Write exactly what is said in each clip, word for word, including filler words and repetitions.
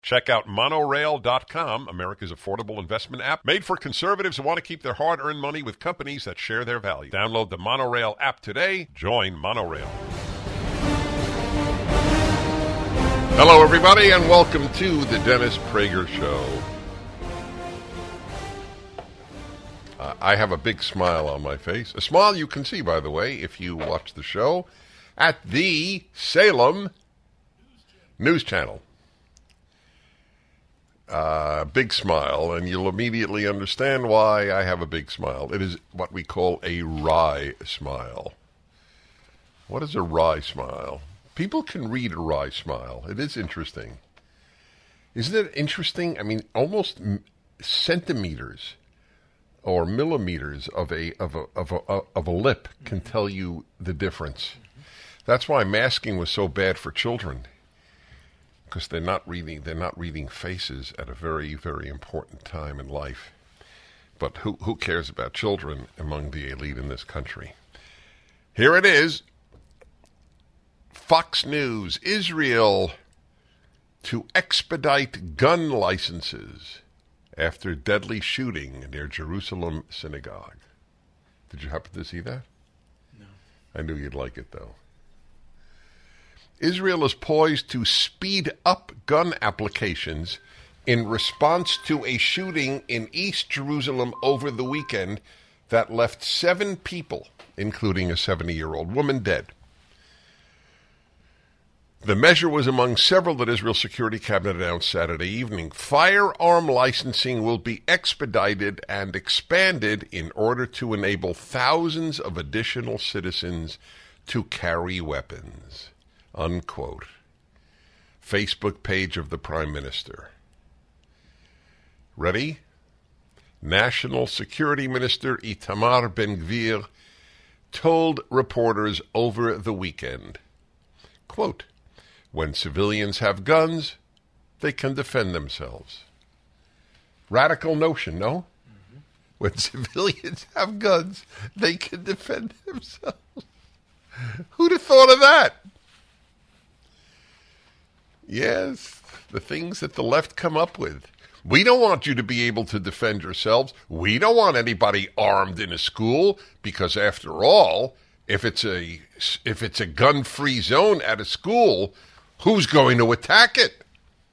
Check out monorail dot com, America's affordable investment app, made for conservatives who want to keep their hard-earned money with companies that share their values. Download the Monorail app today. Join Monorail. Hello, everybody, and welcome to the Dennis Prager Show. Uh, I have a big smile on my face. A smile you can see, by the way, if you watch the show at the Salem News Channel. Uh, big smile, and you'll immediately understand why I have a big smile. It is what we call a wry smile. What is a wry smile? People can read a wry smile. It is interesting. Isn't it interesting? I mean, almost m- centimeters or millimeters of a of a of a of a lip can tell you the difference. That's why masking was so bad for children. Because they're not reading, they're not reading faces at a very, very important time in life. But who who cares about children among the elite in this country? Here it is. Fox News: Israel to expedite gun licenses after deadly shooting near Jerusalem synagogue. Did you happen to see that? No. I knew you'd like it, though. Israel is poised to speed up gun applications in response to a shooting in East Jerusalem over the weekend that left seven people, including a seventy-year-old woman, dead. The measure was among several that Israel's Security Cabinet announced Saturday evening. Firearm licensing will be expedited and expanded in order to enable thousands of additional citizens to carry weapons. Unquote. Facebook page of the Prime Minister. Ready? National Security Minister Itamar Ben-Gvir told reporters over the weekend, quote, when civilians have guns, they can defend themselves. Radical notion, no? Mm-hmm. When civilians have guns, they can defend themselves. Who'd have thought of that? Yes, the things that the left come up with. We don't want you to be able to defend yourselves. We don't want anybody armed in a school because, after all, if it's a if it's a gun-free zone at a school, who's going to attack it?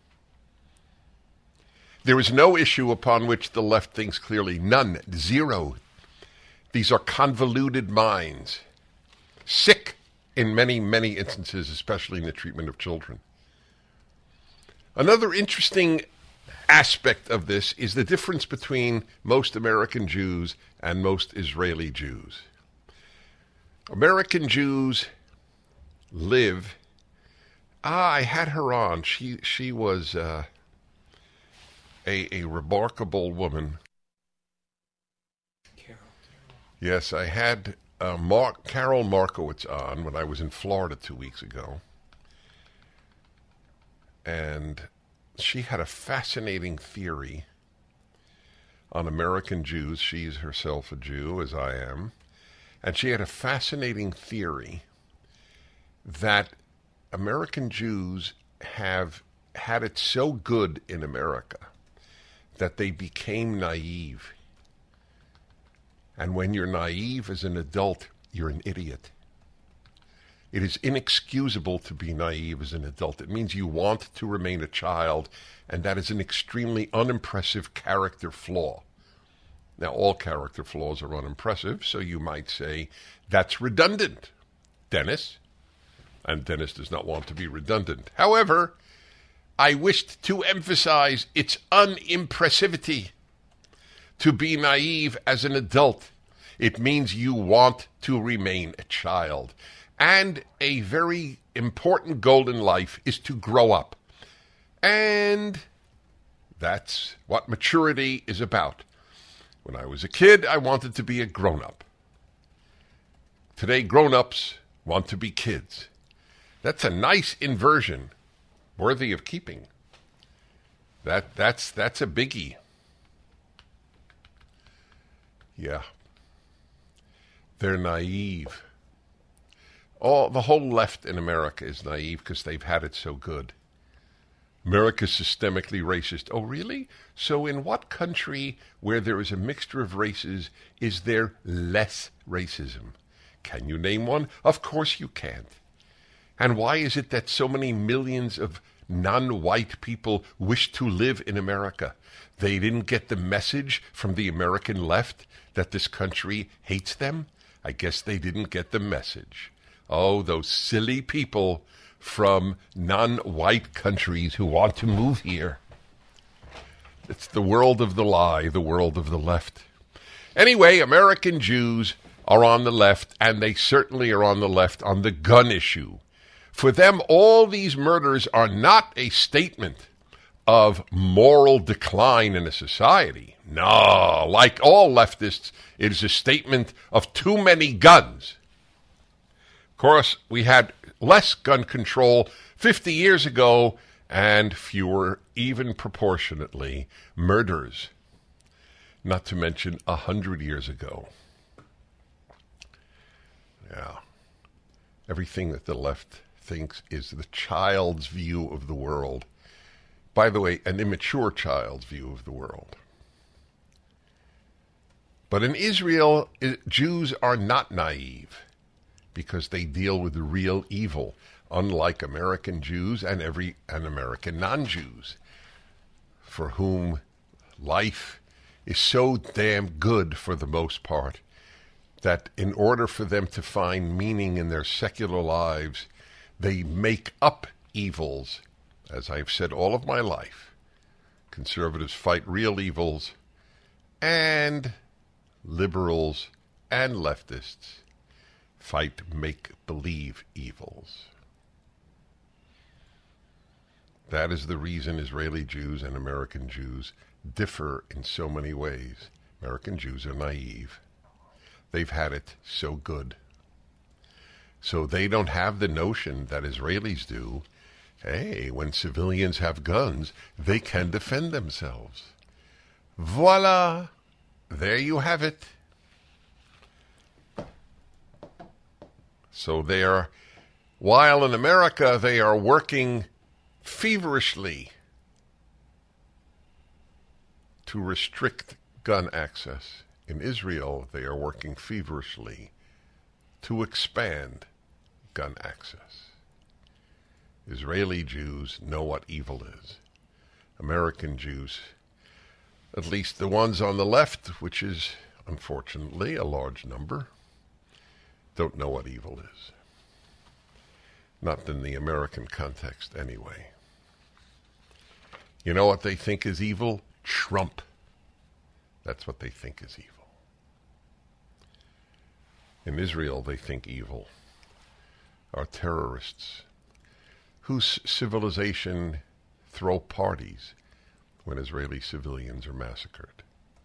There is no issue upon which the left thinks clearly. None. Zero. These are convoluted minds. Sick in many, many instances, especially in the treatment of children. Another interesting aspect of this is the difference between most American Jews and most Israeli Jews. American Jews live... Ah, I had her on. She she was uh, a, a remarkable woman. Carol. Yes, I had uh, Mark, Carol Markowitz on when I was in Florida two weeks ago. And she had a fascinating theory on American Jews. She's herself a Jew, as I am. And she had a fascinating theory that American Jews have had it so good in America that they became naive. And when you're naive as an adult, you're an idiot. It is inexcusable to be naive as an adult. It means you want to remain a child, and that is an extremely unimpressive character flaw. Now, all character flaws are unimpressive, so you might say, that's redundant, Dennis. And Dennis does not want to be redundant. However, I wished to emphasize its unimpressivity. To be naive as an adult, it means you want to remain a child. And a very important goal in life is to grow up. And that's what maturity is about. When I was a kid, I wanted to be a grown-up. Today, grown-ups want to be kids. That's a nice inversion, worthy of keeping. That that's that's a biggie. Yeah. They're naive. All the whole left in America is naive because they've had it so good. America's systemically racist. Oh, really? So in what country where there is a mixture of races is there less racism? Can you name one? Of course you can't. And why is it that so many millions of non-white people wish to live in America? They didn't get the message from the American left that this country hates them? I guess they didn't get the message. Oh, those silly people from non-white countries who want to move here. It's the world of the lie, the world of the left. Anyway, American Jews are on the left, and they certainly are on the left on the gun issue. For them, all these murders are not a statement of moral decline in a society. No, like all leftists, it is a statement of too many guns. Of course, we had less gun control fifty years ago and fewer, even proportionately, murders, not to mention one hundred years ago. Yeah. Everything that the left thinks is the child's view of the world. By the way, an immature child's view of the world. But in Israel, Jews are not naive because they deal with real evil, unlike American Jews and every and American non-Jews, for whom life is so damn good for the most part that in order for them to find meaning in their secular lives, they make up evils. As I've said all of my life, conservatives fight real evils, and liberals and leftists fight make-believe evils. That is the reason Israeli Jews and American Jews differ in so many ways. American Jews are naive. They've had it so good. So they don't have the notion that Israelis do. Hey, when civilians have guns, they can defend themselves. Voila! There you have it. So they are, while in America they are working feverishly to restrict gun access, in Israel they are working feverishly to expand gun access. Israeli Jews know what evil is. American Jews, at least the ones on the left, which is unfortunately a large number, don't know what evil is. Not in the American context, anyway. You know what they think is evil? Trump. That's what they think is evil. In Israel, they think evil are terrorists whose civilization throw parties when Israeli civilians are massacred.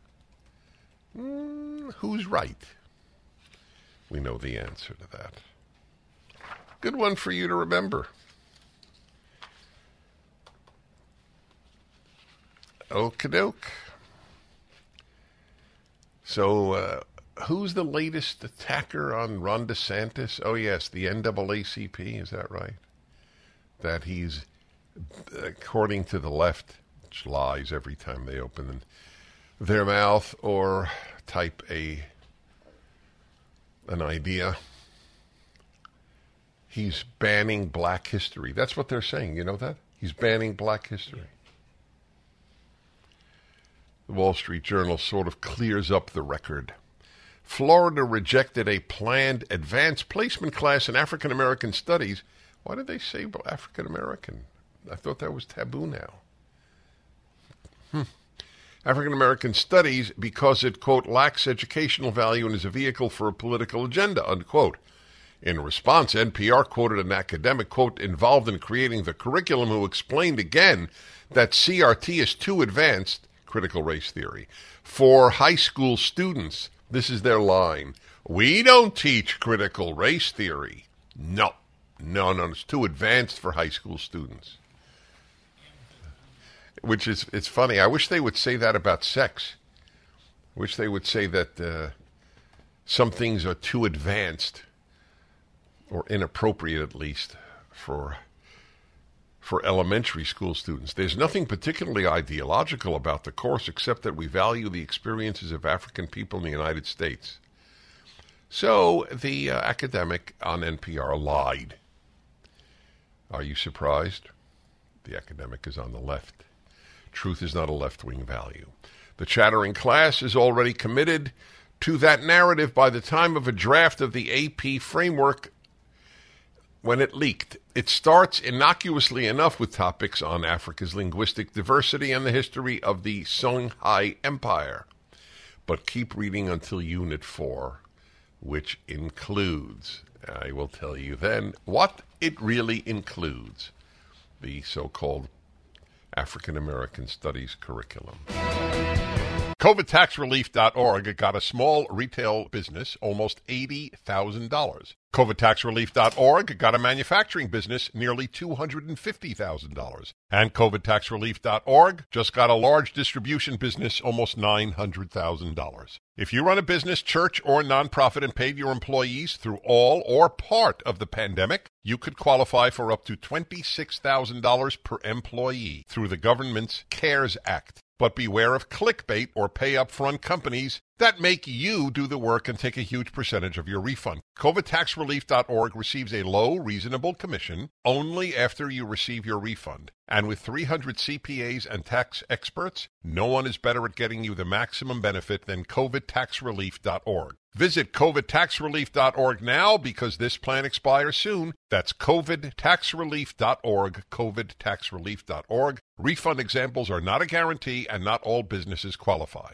Mm, who's right? We know the answer to that. Good one for you to remember. Okie-doke. So, uh, who's the latest attacker on Ron DeSantis? Oh, yes, the N double A C P, is that right? That he's, according to the left, which lies every time they open their mouth or type a an idea, he's banning black history. That's what they're saying, you know that? He's banning black history. The Wall Street Journal sort of clears up the record. Florida rejected a planned advanced placement class in African American studies. Why did they say African American? I thought that was taboo now. Hmm. African American studies because it, quote, lacks educational value and is a vehicle for a political agenda, unquote. In response, N P R quoted an academic, quote, involved in creating the curriculum who explained again that C R T is too advanced, critical race theory, for high school students. This is their line. We don't teach critical race theory. No, no, no, it's too advanced for high school students. Which is, it's funny. I wish they would say that about sex. I wish they would say that uh, some things are too advanced, or inappropriate at least, for for elementary school students. There's nothing particularly ideological about the course except that we value the experiences of African people in the United States. So the uh, academic on N P R lied. Are you surprised? The academic is on the left. Truth is not a left-wing value. The chattering class is already committed to that narrative by the time of a draft of the A P framework when it leaked. It starts innocuously enough with topics on Africa's linguistic diversity and the history of the Songhai Empire. But keep reading until Unit four, which includes, I will tell you then, what it really includes, the so-called African American Studies curriculum. COVID tax relief dot org got a small retail business almost eighty thousand dollars. COVID tax relief dot org got a manufacturing business nearly two hundred fifty thousand dollars. And COVID tax relief dot org just got a large distribution business almost nine hundred thousand dollars. If you run a business, church, or nonprofit and paid your employees through all or part of the pandemic, you could qualify for up to twenty-six thousand dollars per employee through the government's CARES Act. But beware of clickbait or pay-up-front companies that make you do the work and take a huge percentage of your refund. COVID tax relief dot org receives a low, reasonable commission only after you receive your refund. And with three hundred C P As and tax experts, no one is better at getting you the maximum benefit than COVID tax relief dot org. Visit COVID tax relief dot org now because this plan expires soon. That's COVID tax relief dot org, COVID tax relief dot org. Refund examples are not a guarantee and not all businesses qualify.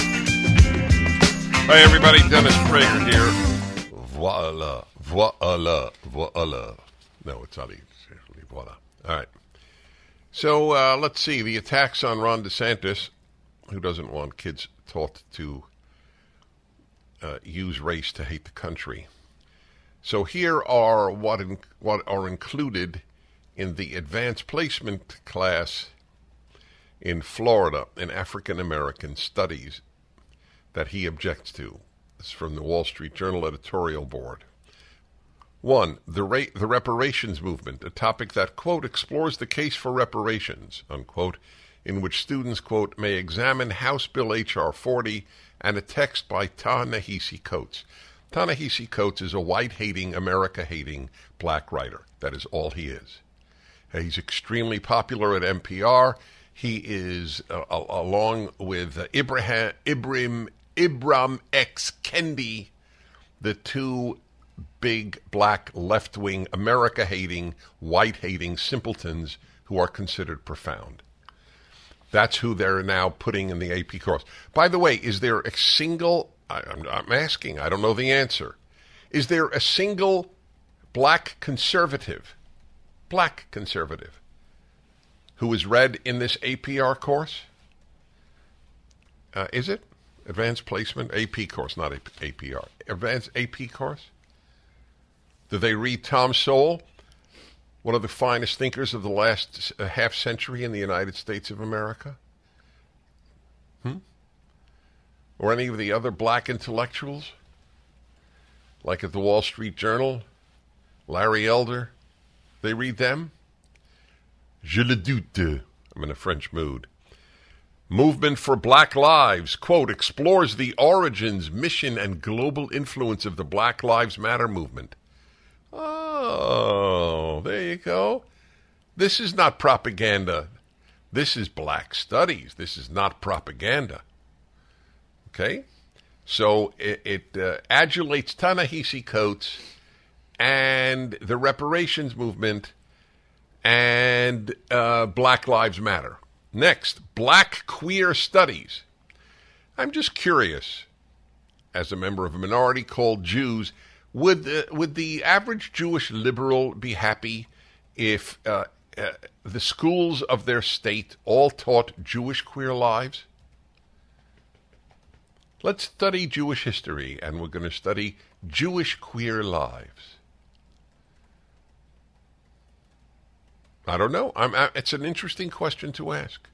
Hey everybody, Dennis Prager here. Voila, voila, voila. No, it's not exactly voila. All right. So uh, let's see. The attacks on Ron DeSantis, who doesn't want kids taught to uh, use race to hate the country. So here are what in, what are included in the advanced placement class in Florida in African American studies that he objects to. This is from the Wall Street Journal editorial board. One, the, ra- the reparations movement, a topic that, quote, explores the case for reparations, unquote, in which students, quote, may examine House Bill H R forty and a text by Ta-Nehisi Coates. Ta-Nehisi Coates is a white-hating, America-hating black writer. That is all he is. He's extremely popular at N P R. He is, uh, along with uh, Ibrahim, Ibrahim, Ibram X. Kendi, the two big black left-wing America-hating, white-hating simpletons who are considered profound. That's who they're now putting in the A P course. By the way, is there a single, I, I'm, I'm asking, I don't know the answer, is there a single black conservative, black conservative, who is read in this A P R course? Uh, is it? Advanced Placement? A P course, not A P R. Advanced A P course? Do they read Tom Sowell, one of the finest thinkers of the last uh, half century in the United States of America? Hmm? Or any of the other black intellectuals? Like at the Wall Street Journal? Larry Elder? They read them? Je le doute. I'm in a French mood. Movement for Black Lives, quote, explores the origins, mission, and global influence of the Black Lives Matter movement. Oh, there you go. This is not propaganda. This is black studies. This is not propaganda. Okay? So it, it uh, adulates Ta-Nehisi Coates and the reparations movement and uh, Black Lives Matter. Next, black queer studies. I'm just curious, as a member of a minority called Jews, would uh, would the average Jewish liberal be happy if uh, uh, the schools of their state all taught Jewish queer lives? Let's study Jewish history, and we're going to study Jewish queer lives. I don't know. I'm, I, it's an interesting question to ask.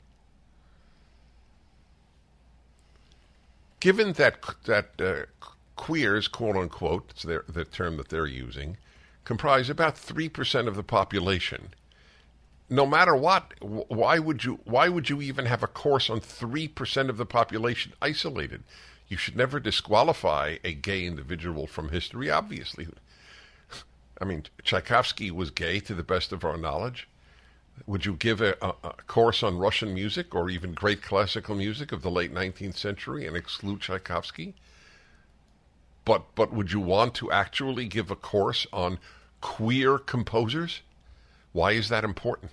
Given that that uh, queers, quote unquote, it's their, the term that they're using, comprise about three percent of the population, no matter what, why would you why would you even have a course on three percent of the population isolated? You should never disqualify a gay individual from history, obviously. I mean, Tchaikovsky was gay to the best of our knowledge. Would you give a, a, a course on Russian music or even great classical music of the late nineteenth century and exclude Tchaikovsky? But but would you want to actually give a course on queer composers? Why is that important?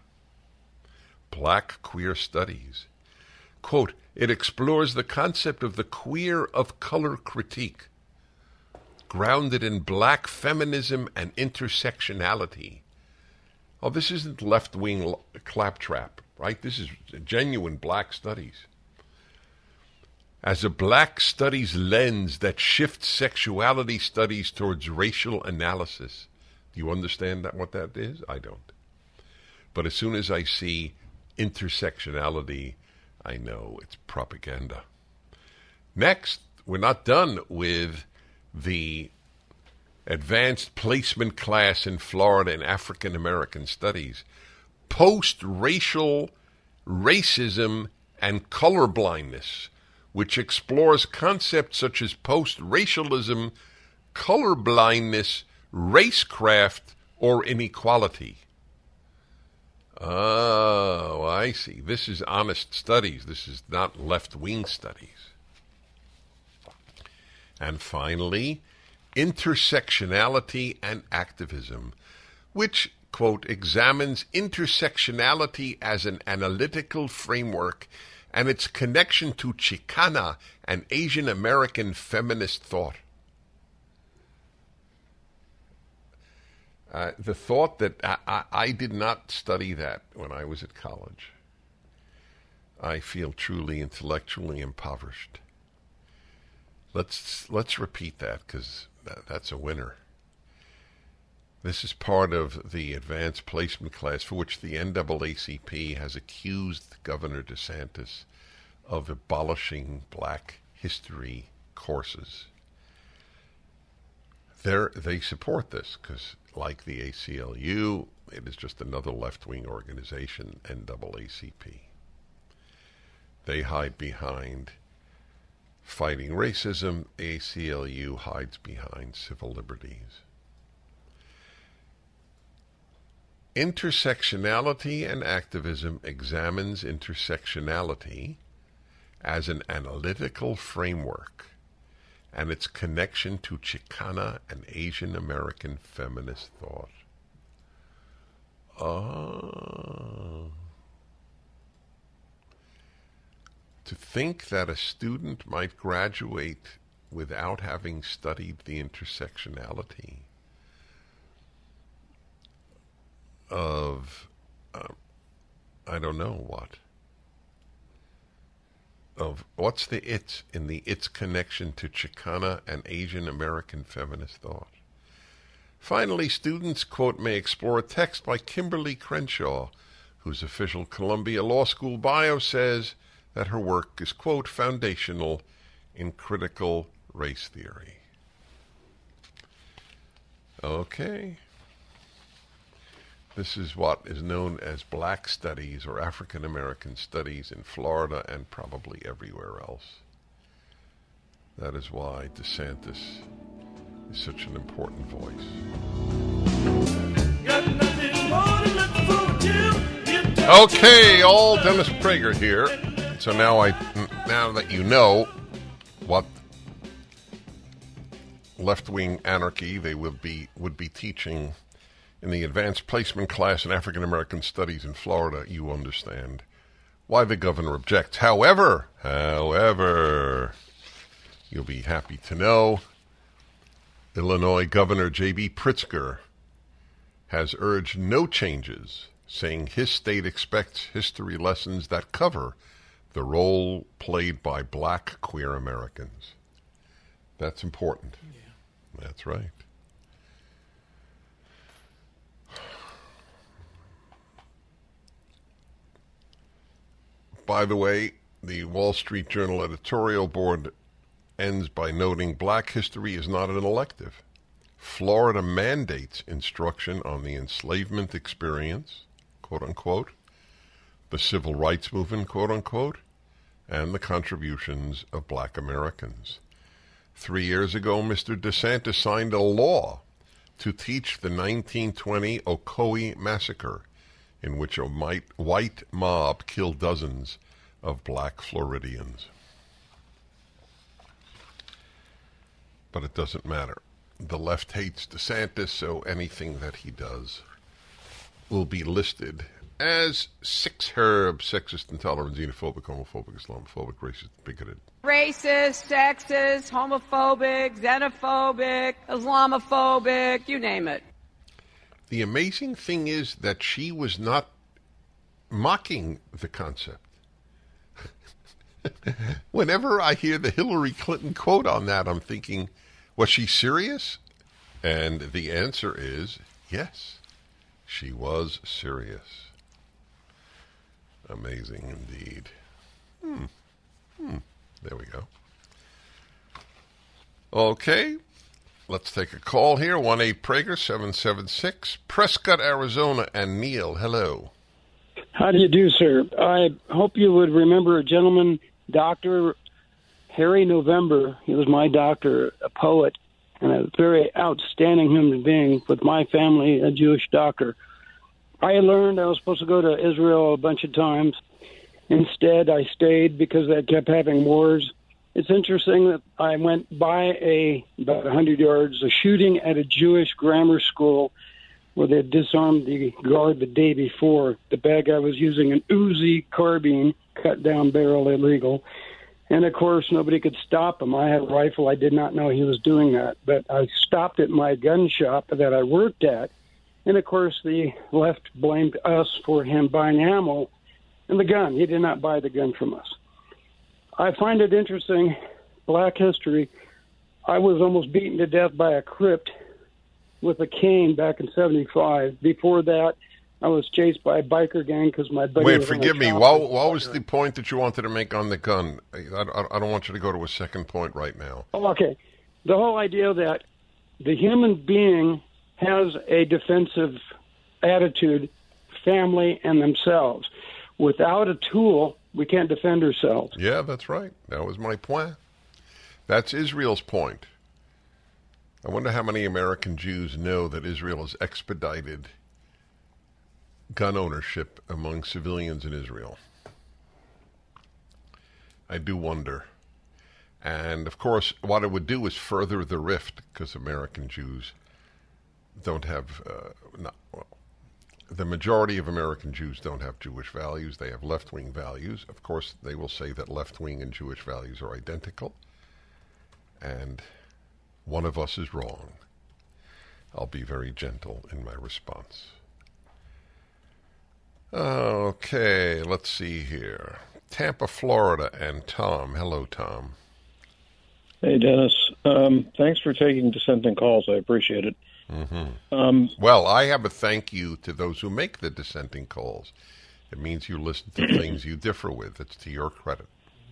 Black Queer Studies. Quote, it explores the concept of the queer of color critique, grounded in black feminism and intersectionality. Oh, this isn't left-wing l- claptrap, right? This is genuine black studies. As a black studies lens that shifts sexuality studies towards racial analysis. Do you understand that, what that is? I don't. But as soon as I see intersectionality, I know it's propaganda. Next, we're not done with the advanced placement class in Florida in African American studies. Post-racial racism and colorblindness, which explores concepts such as post-racialism, colorblindness, racecraft, or inequality. Oh, I see. This is honest studies. This is not left-wing studies. And finally, intersectionality and activism, which, quote, examines intersectionality as an analytical framework and its connection to Chicana and Asian American feminist thought. Uh, the thought that I, I, I did not study that when I was at college. I feel truly intellectually impoverished. Let's let's repeat that, because that, that's a winner. This is part of the advanced placement class for which the N double A C P has accused Governor DeSantis of abolishing black history courses. They're, they support this because, like the A C L U, it is just another left-wing organization, N double A C P. They hide behind fighting racism. A C L U hides behind civil liberties. Intersectionality and activism examines intersectionality as an analytical framework and its connection to Chicana and Asian American feminist thought. Oh. To think that a student might graduate without having studied the intersectionality of, uh, I don't know what, of what's the it's in the its connection to Chicana and Asian American feminist thought. Finally, students, quote, may explore a text by Kimberly Crenshaw, whose official Columbia Law School bio says that her work is, quote, foundational in critical race theory. Okay. This is what is known as Black Studies or African American Studies in Florida and probably everywhere else. That is why DeSantis is such an important voice. Okay, all Dennis Prager here. So now I, now that you know what left-wing anarchy they would be would be teaching in the advanced placement class in African American Studies in Florida, you understand why the governor objects. However, however, you'll be happy to know Illinois Governor J B Pritzker has urged no changes, saying his state expects history lessons that cover the role played by black queer Americans. That's important. Yeah. That's right. By the way, the Wall Street Journal editorial board ends by noting black history is not an elective. Florida mandates instruction on the enslavement experience, quote unquote, the civil rights movement, quote unquote, and the contributions of black Americans. Three years ago, Mister DeSantis signed a law to teach the nineteen twenty Ocoee Massacre, in which a white mob killed dozens of black Floridians. But it doesn't matter. The left hates DeSantis, so anything that he does will be listed as six herb, sexist, intolerant, xenophobic, homophobic, Islamophobic, racist, bigoted. Racist, sexist, homophobic, xenophobic, Islamophobic, you name it. The amazing thing is that she was not mocking the concept. Whenever I hear the Hillary Clinton quote on that, I'm thinking, was she serious? And the answer is yes, she was serious. Amazing indeed. Hmm. Hmm. There we go. Okay. Let's take a call here. one eight Prager seven seven six, Prescott, Arizona. And Neil, hello. How do you do, sir? I hope you would remember a gentleman, Doctor Harry November. He was my doctor, a poet, and a very outstanding human being with my family, a Jewish doctor. I learned I was supposed to go to Israel a bunch of times. Instead, I stayed because they kept having wars. It's interesting that I went by a about one hundred yards, a shooting at a Jewish grammar school where they had disarmed the guard the day before. The bad guy was using an Uzi carbine, cut down barrel, illegal. And, of course, nobody could stop him. I had a rifle. I did not know he was doing that. But I stopped at my gun shop that I worked at. And, of course, the left blamed us for him buying ammo and the gun. He did not buy the gun from us. I find it interesting, black history. I was almost beaten to death by a crypt with a cane back in seventy-five. Before that, I was chased by a biker gang because my buddy Wait, was forgive me. What, what was the point that you wanted to make on the gun? I, I, I don't want you to go to a second point right now. Oh, okay. The whole idea that the human being has a defensive attitude, family and themselves. Without a tool, we can't defend ourselves. Yeah, that's right. That was my point. That's Israel's point. I wonder how many American Jews know that Israel has expedited gun ownership among civilians in Israel. I do wonder. And, of course, what it would do is further the rift, because American Jews don't have, uh, not, well, the majority of American Jews don't have Jewish values. They have left-wing values. Of course, they will say that left-wing and Jewish values are identical. And one of us is wrong. I'll be very gentle in my response. Okay, let's see here. Tampa, Florida, and Tom. Hello, Tom. Hey, Dennis. Um, thanks for taking dissenting calls. I appreciate it. Mm-hmm. Um, well, I have a thank you to those who make the dissenting calls. It means you listen to things you differ with. It's to your credit.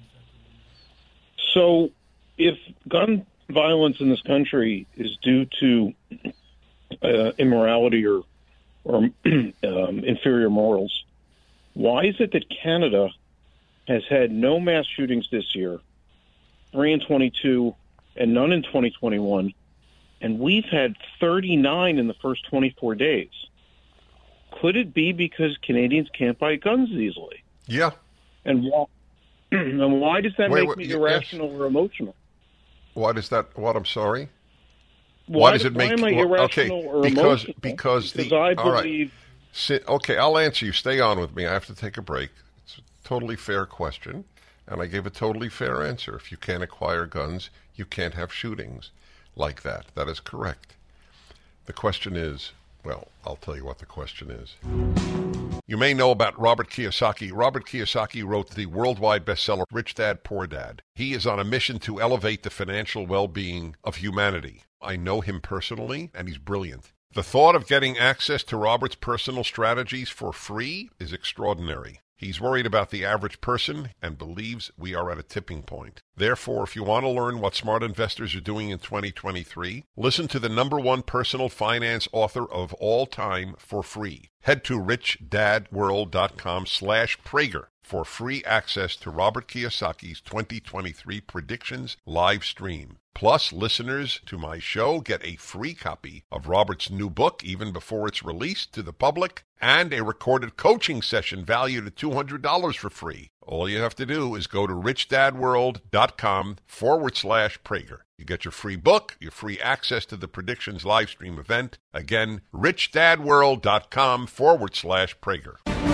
So, if gun violence in this country is due to uh, immorality or or um, inferior morals, why is it that Canada has had no mass shootings this year, three in twenty-two, and none in twenty twenty-one, and we've had thirty-nine in the first twenty-four days? Could it be because Canadians can't buy guns easily? Yeah. And why, and why does that wait, make wait, me yes. irrational or emotional? Why does that, what, I'm sorry? Why, why does it make, why am I well, irrational okay, or because, emotional? because, because the, I all right. believe... Sit, okay, I'll answer you. Stay on with me. I have to take a break. It's a totally fair question, and I gave a totally fair answer. If you can't acquire guns, you can't have shootings like that. That is correct. The question is, well, I'll tell you what the question is. You may know about Robert Kiyosaki. Robert Kiyosaki wrote the worldwide bestseller, Rich Dad, Poor Dad. He is on a mission to elevate the financial well-being of humanity. I know him personally, and he's brilliant. The thought of getting access to Robert's personal strategies for free is extraordinary. He's worried about the average person and believes we are at a tipping point. Therefore, if you want to learn what smart investors are doing in twenty twenty-three, listen to the number one personal finance author of all time for free. Head to richdadworld.com slash Prager for free access to Robert Kiyosaki's twenty twenty-three Predictions live stream. Plus, listeners to my show get a free copy of Robert's new book even before it's released to the public, and a recorded coaching session valued at two hundred dollars for free. All you have to do is go to richdadworld.com forward slash Prager. You get your free book, your free access to the Predictions live stream event. Again, richdadworld.com forward slash Prager.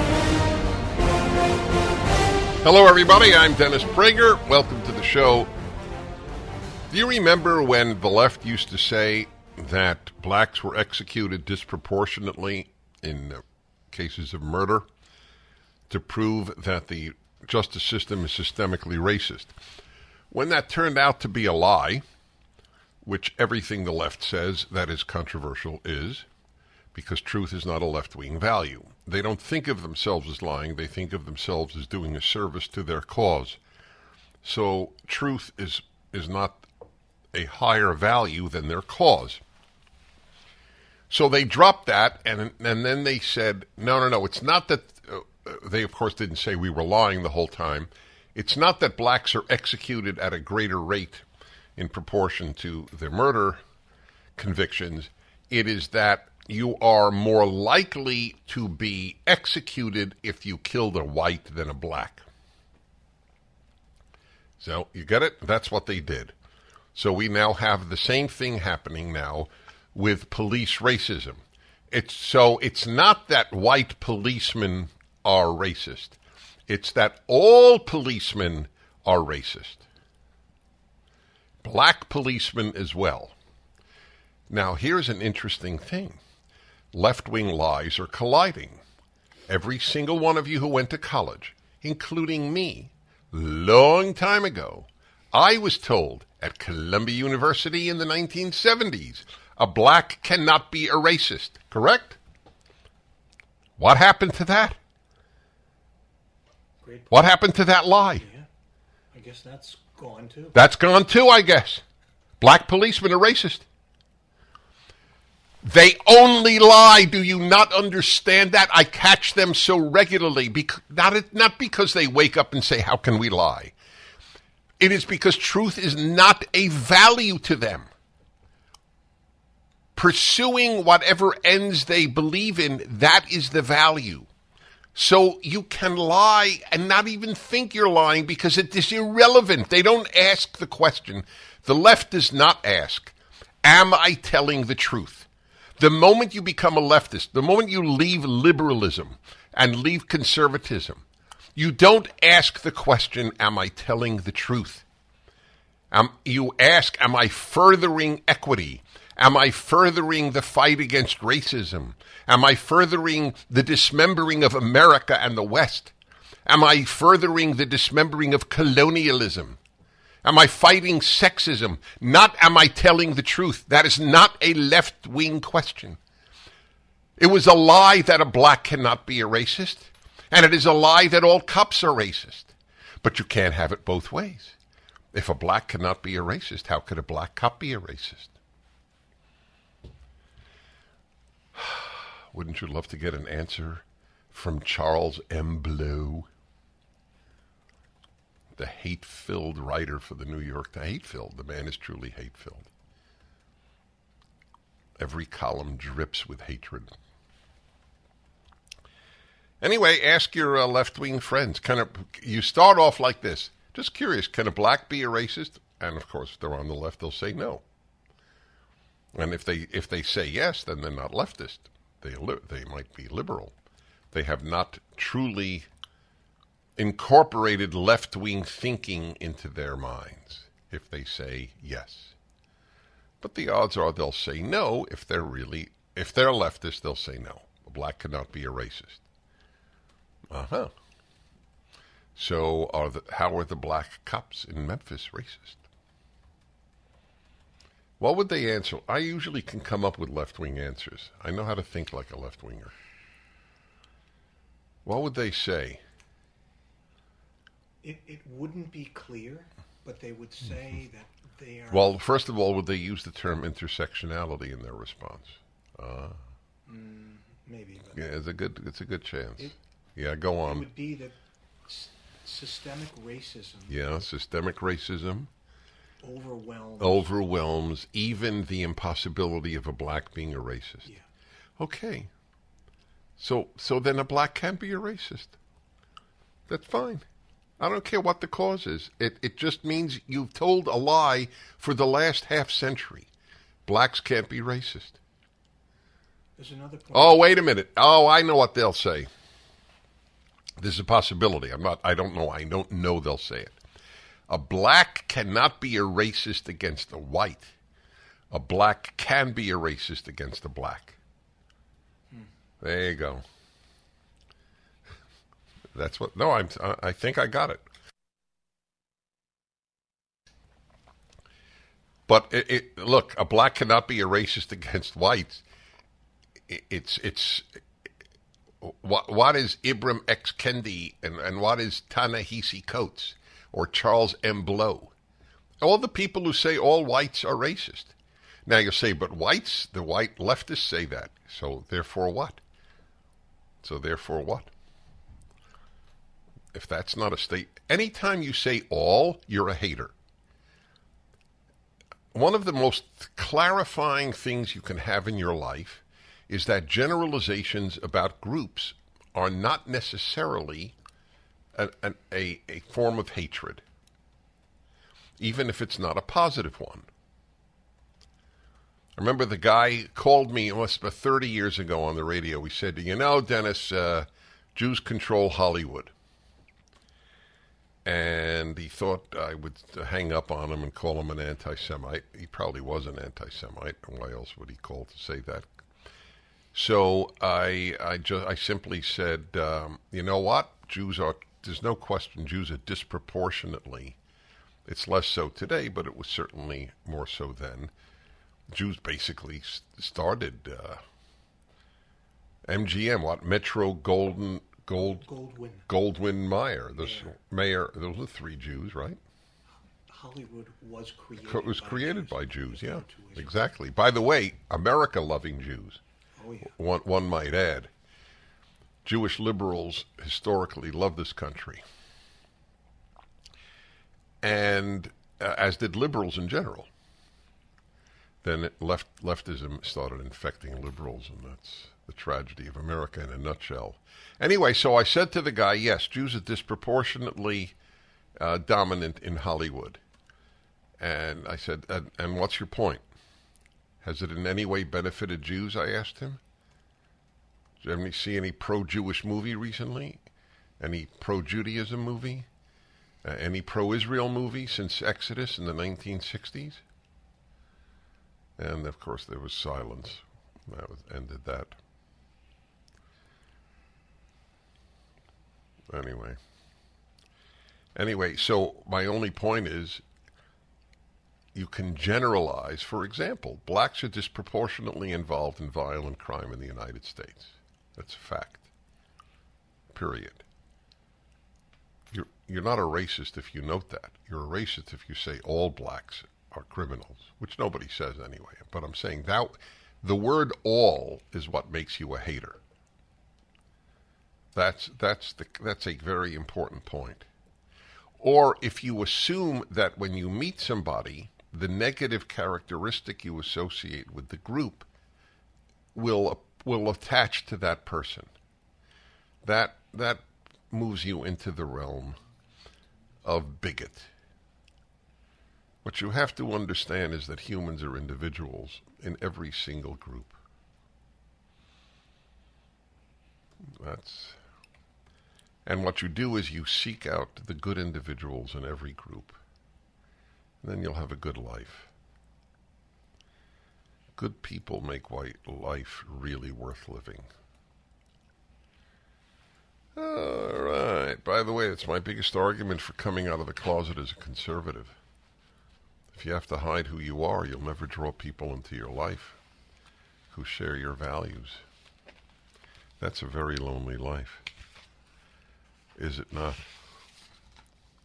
Hello, everybody. I'm Dennis Prager. Welcome to the show. Do you remember when the left used to say that blacks were executed disproportionately in uh, cases of murder to prove that the justice system is systemically racist? When that turned out to be a lie, which everything the left says that is controversial is, because truth is not a left-wing value. They don't think of themselves as lying. They think of themselves as doing a service to their cause. So truth is is not a higher value than their cause. So they dropped that, and and then they said, no, no, no, it's not that, uh, they of course didn't say we were lying the whole time. It's not that blacks are executed at a greater rate in proportion to their murder convictions. It is that you are more likely to be executed if you killed a white than a black. So, you get it? That's what they did. So we now have the same thing happening now with police racism. It's so it's not that white policemen are racist. It's that all policemen are racist. Black policemen as well. Now, here's an interesting thing. Left-wing lies are colliding. Every single one of you who went to college, including me, long time ago, I was told at Columbia University in the nineteen seventies, a black cannot be a racist, correct? What happened to that? Great. What happened to that lie? Yeah, I guess that's gone too. That's gone too, I guess. Black policemen are racist. They only lie. Do you not understand that? I catch them so regularly. Because, not, not because they wake up and say, how can we lie? It is because truth is not a value to them. Pursuing whatever ends they believe in, that is the value. So you can lie and not even think you're lying because it is irrelevant. They don't ask the question. The left does not ask, am I telling the truth? The moment you become a leftist, the moment you leave liberalism and leave conservatism, you don't ask the question, am I telling the truth? Um, you ask, am I furthering equity? Am I furthering the fight against racism? Am I furthering the dismembering of America and the West? Am I furthering the dismembering of colonialism? Am I fighting sexism? Not am I telling the truth. That is not a left-wing question. It was a lie that a black cannot be a racist, and it is a lie that all cops are racist. But you can't have it both ways. If a black cannot be a racist, how could a black cop be a racist? Wouldn't you love to get an answer from Charles M. Blow, the hate-filled writer for the New York Times? Hate-filled. The man is truly hate-filled. Every column drips with hatred. Anyway, ask your uh, left-wing friends. Kind of, you start off like this. Just curious, can a black be a racist? And of course, if they're on the left, they'll say no. And if they if they say yes, then they're not leftist. They li- they might be liberal. They have not truly incorporated left-wing thinking into their minds if they say yes. But the odds are they'll say no if they're really, if they're leftist, they'll say no. A black cannot be a racist. Uh-huh. So are the, how are the black cops in Memphis racist? What would they answer? I usually can come up with left-wing answers. I know how to think like a left-winger. What would they say? It, it wouldn't be clear, but they would say that they are... Well, first of all, would they use the term intersectionality in their response? Uh, Mm, maybe. But yeah, it's a good, it's a good chance. It- yeah, go it on. would be that s- systemic racism Yeah, systemic racism overwhelms... overwhelms even the impossibility of a black being a racist. Yeah. Okay. So, so then a black can be a racist. That's fine. I don't care what the cause is. It it just means you've told a lie for the last half century. Blacks can't be racist. There's another point. Oh, wait a minute. Oh, I know what they'll say. There's a possibility. I'm not, I don't know. I don't know they'll say it. A black cannot be a racist against a white. A black can be a racist against a black. Hmm. There you go. That's what, no, I'm, I think I got it. But it, it, look, a black cannot be a racist against whites. It, it's, it's, what, what is Ibram X. Kendi and, and what is Ta-Nehisi Coates or Charles M. Blow? All the people who say all whites are racist. Now you say, but whites, the white leftists say that. So therefore what? So therefore what? If that's not a state, anytime you say all, you're a hater. One of the most clarifying things you can have in your life is that generalizations about groups are not necessarily a, a, a form of hatred, even if it's not a positive one. I remember the guy called me, it must have been thirty years ago on the radio. He said, you know, Dennis, uh, Jews control Hollywood. And he thought I would hang up on him and call him an anti-Semite. He probably was an anti-Semite. Why else would he call to say that? So I, I just, I simply said, um, you know what? Jews are. There's no question. Jews are disproportionately. It's less so today, but it was certainly more so then. Jews basically started uh, M G M. What Metro Golden. Gold, Goldwyn. Goldwyn Mayer, the Mayer. mayor. Those are three Jews, right? Hollywood was created. Co- it was by created Jews. by Jews, yeah, Jewish. exactly. By the way, America-loving Jews. Oh yeah. One, one might add, Jewish liberals historically love this country, and uh, as did liberals in general. Then it left leftism started infecting liberals, and that's the tragedy of America in a nutshell. Anyway, so I said to the guy, yes, Jews are disproportionately uh, dominant in Hollywood. And I said, and, and what's your point? Has it in any way benefited Jews, I asked him. Did you see any pro-Jewish movie recently? Any pro-Judaism movie? Uh, any pro-Israel movie since Exodus in the nineteen sixties? And, of course, there was silence. That was, ended that. Anyway. Anyway, so my only point is you can generalize. For example, blacks are disproportionately involved in violent crime in the United States. That's a fact. Period. You're, you're not a racist if you note that. You're a racist if you say all blacks are criminals, which nobody says anyway. But I'm saying that the word all is what makes you a hater. That's that's the that's a very important point. Or if you assume that when you meet somebody, the negative characteristic you associate with the group will will attach to that person. That that moves you into the realm of bigot. What you have to understand is that humans are individuals in every single group. That's, and what you do is you seek out the good individuals in every group. And then you'll have a good life. Good people make white life really worth living. All right. By the way, it's my biggest argument for coming out of the closet as a conservative. If you have to hide who you are, you'll never draw people into your life who share your values. That's a very lonely life. Is it not?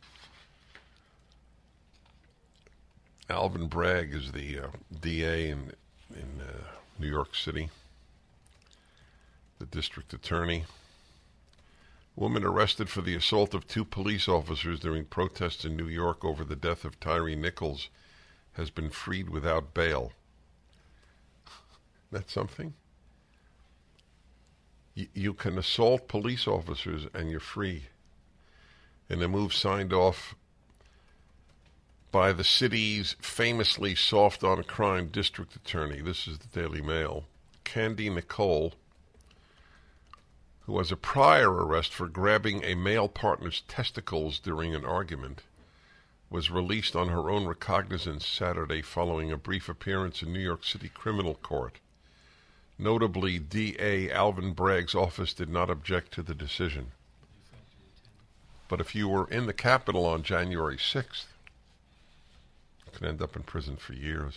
Alvin Bragg is the uh, D A in, in uh, New York City, the district attorney. Woman arrested for the assault of two police officers during protests in New York over the death of Tyree Nichols has been freed without bail. That's something? Y- you can assault police officers and you're free. In a move signed off by the city's famously soft-on-crime district attorney, this is the Daily Mail, Candy Nicole, who has a prior arrest for grabbing a male partner's testicles during an argument, was released on her own recognizance Saturday following a brief appearance in New York City criminal court. Notably, D A Alvin Bragg's office did not object to the decision. But if you were in the Capitol on January sixth, you could end up in prison for years.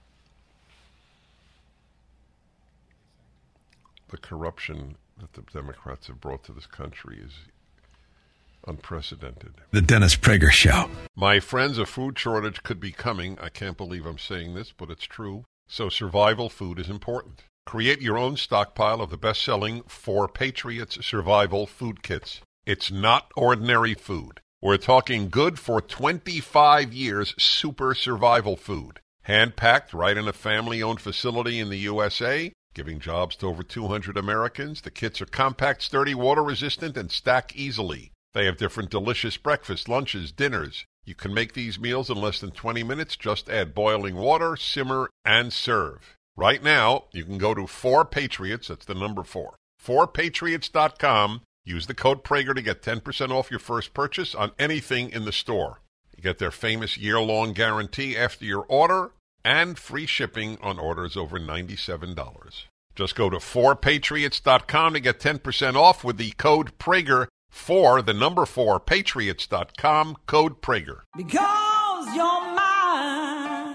The corruption that the Democrats have brought to this country is unprecedented. The Dennis Prager Show. My friends, a food shortage could be coming. I can't believe I'm saying this, but it's true. So survival food is important. Create your own stockpile of the best-selling Four Patriots Survival Food Kits. It's not ordinary food. We're talking good for twenty-five years super survival food. Hand-packed right in a family-owned facility in the U S A, giving jobs to over two hundred Americans. The kits are compact, sturdy, water-resistant, and stack easily. They have different delicious breakfasts, lunches, dinners. You can make these meals in less than twenty minutes. Just add boiling water, simmer, and serve. Right now, you can go to four Patriots, that's the number four, four patriots dot com. Use the code Prager to get ten percent off your first purchase on anything in the store. You get their famous year-long guarantee after your order and free shipping on orders over ninety-seven dollars. Just go to four patriots dot com to get ten percent off with the code Prager for the number four patriots dot com, code Prager. Because you're mine.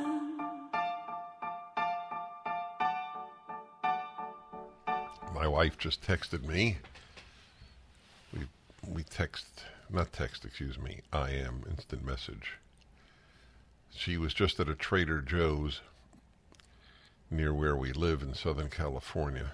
My wife just texted me. We we text, not text, excuse me, I am, instant message. She was just at a Trader Joe's near where we live in Southern California.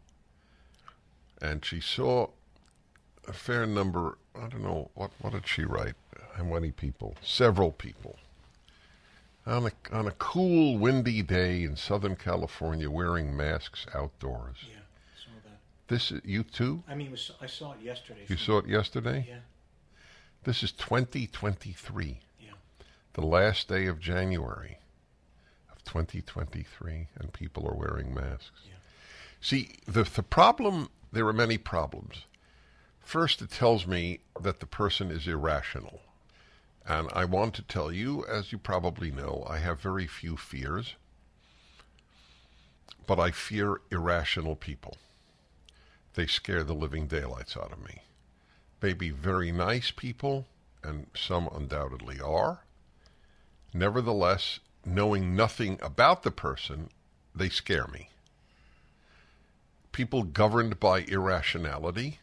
And she saw a fair number, I don't know, what, what did she write? How many people? Several people. On a, on a cool, windy day in Southern California wearing masks outdoors. Yeah, saw that. This is, you too? I mean, it was, I saw it yesterday. You saw it yesterday? Yeah. This is twenty twenty-three. Yeah. The last day of January of twenty twenty-three, and people are wearing masks. Yeah. See, the the problem, there are many problems. First, it tells me that the person is irrational. And I want to tell you, as you probably know, I have very few fears, but I fear irrational people. They scare the living daylights out of me. May be very nice people, and some undoubtedly are. Nevertheless, knowing nothing about the person, they scare me. People governed by irrationality,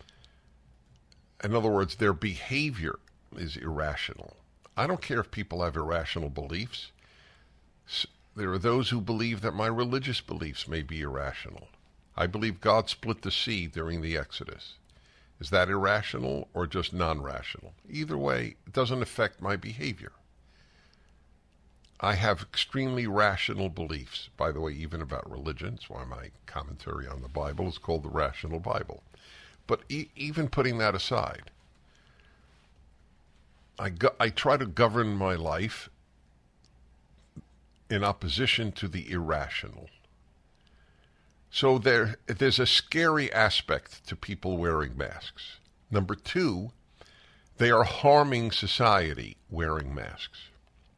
in other words, their behavior is irrational. I don't care if people have irrational beliefs. There are those who believe that my religious beliefs may be irrational. I believe God split the sea during the Exodus. Is that irrational or just non-rational? Either way, it doesn't affect my behavior. I have extremely rational beliefs, by the way, even about religion. That's why my commentary on the Bible is called the Rational Bible. But e- even putting that aside, I, go- I try to govern my life in opposition to the irrational. So there, there's a scary aspect to people wearing masks. Number two, they are harming society wearing masks.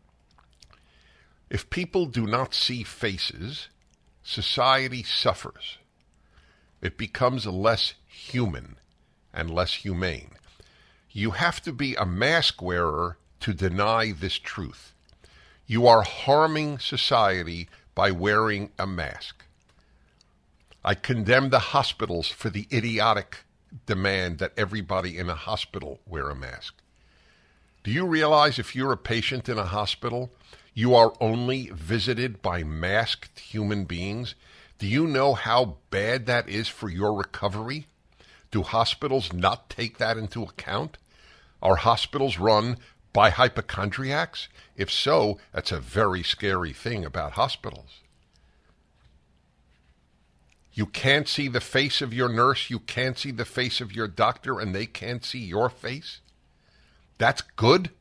If people do not see faces, society suffers. It becomes less human and less humane. You have to be a mask wearer to deny this truth. You are harming society by wearing a mask. I condemn the hospitals for the idiotic demand that everybody in a hospital wear a mask. Do Do you realize if you're a patient in a hospital, you are only visited by masked human beings? Do you know how bad that is for your recovery? Do hospitals not take that into account? Are hospitals run by hypochondriacs? If so, that's a very scary thing about hospitals. You can't see the face of your nurse, you can't see the face of your doctor, and they can't see your face? That's good?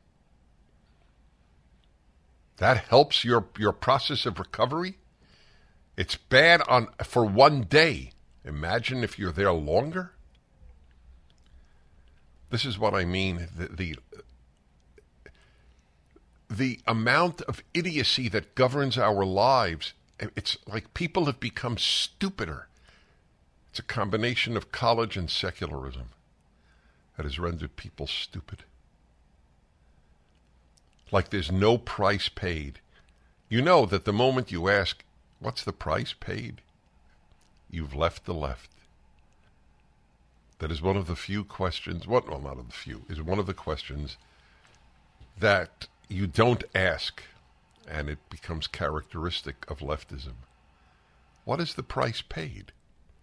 That helps your, your process of recovery? It's bad on for one day. Imagine if you're there longer. This is what I mean. The, the, the amount of idiocy that governs our lives, it's like people have become stupider. It's a combination of college and secularism that has rendered people stupid. Like there's no price paid. You know that the moment you ask, what's the price paid? You've left the left. That is one of the few questions, what, well, not of the few, is one of the questions that you don't ask, and it becomes characteristic of leftism. What is the price paid?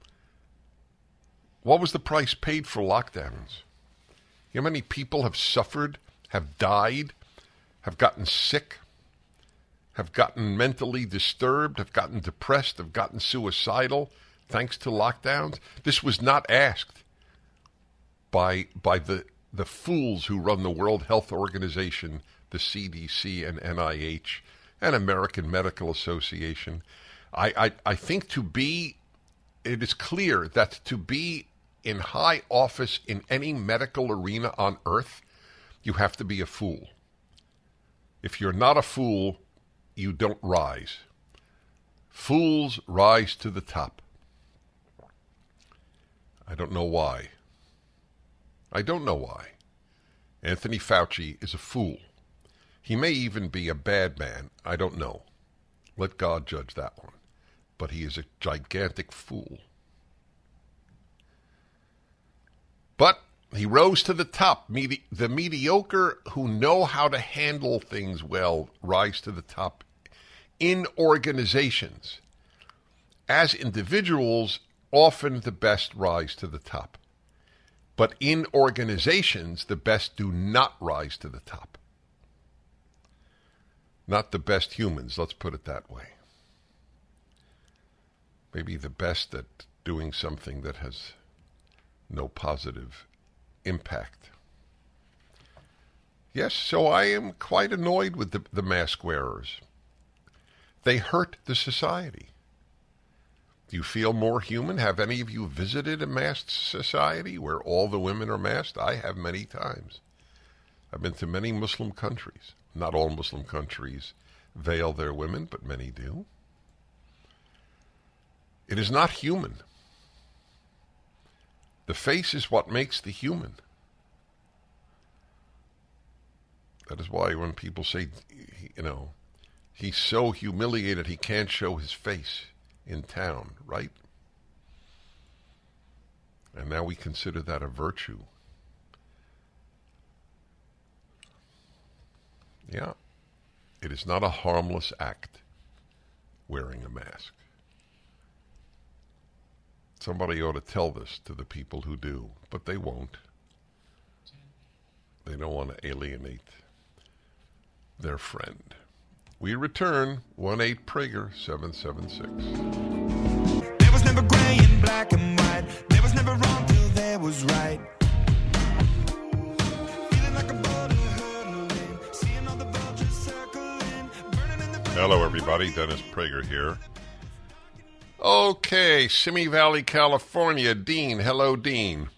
What was the price paid for lockdowns? You know how many people have suffered, have died, have gotten sick, have gotten mentally disturbed, have gotten depressed, have gotten suicidal thanks to lockdowns? This was not asked by by the, the fools who run the World Health Organization, the C D C and N I H, and American Medical Association. I, I, I think to be, it is clear that to be in high office in any medical arena on earth, you have to be a fool. If you're not a fool, you don't rise. Fools rise to the top. I don't know why. I don't know why. Anthony Fauci is a fool. He may even be a bad man. I don't know. Let God judge that one. But he is a gigantic fool. But he rose to the top. Medi- the mediocre who know how to handle things well rise to the top in organizations. As individuals, often the best rise to the top. But in organizations, the best do not rise to the top. Not the best humans, let's put it that way. Maybe the best at doing something that has no positive impact. Yes, so I am quite annoyed with the, the mask wearers. They hurt the society. Do you feel more human? Have any of you visited a masked society where all the women are masked? I have many times. I've been to many Muslim countries. Not all Muslim countries veil their women, but many do. It is not human. The face is what makes the human. That is why when people say, you know, he's so humiliated he can't show his face in town, right? And now we consider that a virtue. Yeah. It is not a harmless act, wearing a mask. Somebody ought to tell this to the people who do, but they won't. They don't want to alienate their friend. We return, one eight Prager seven seven six. There was never gray and black and white. There was never wrong till there was right. Feeling like a boulder hurtling, seeing all the vultures circling, burning in the... Hello, everybody. Dennis Prager here. Okay, Simi Valley, California. Dean. Hello, Dean.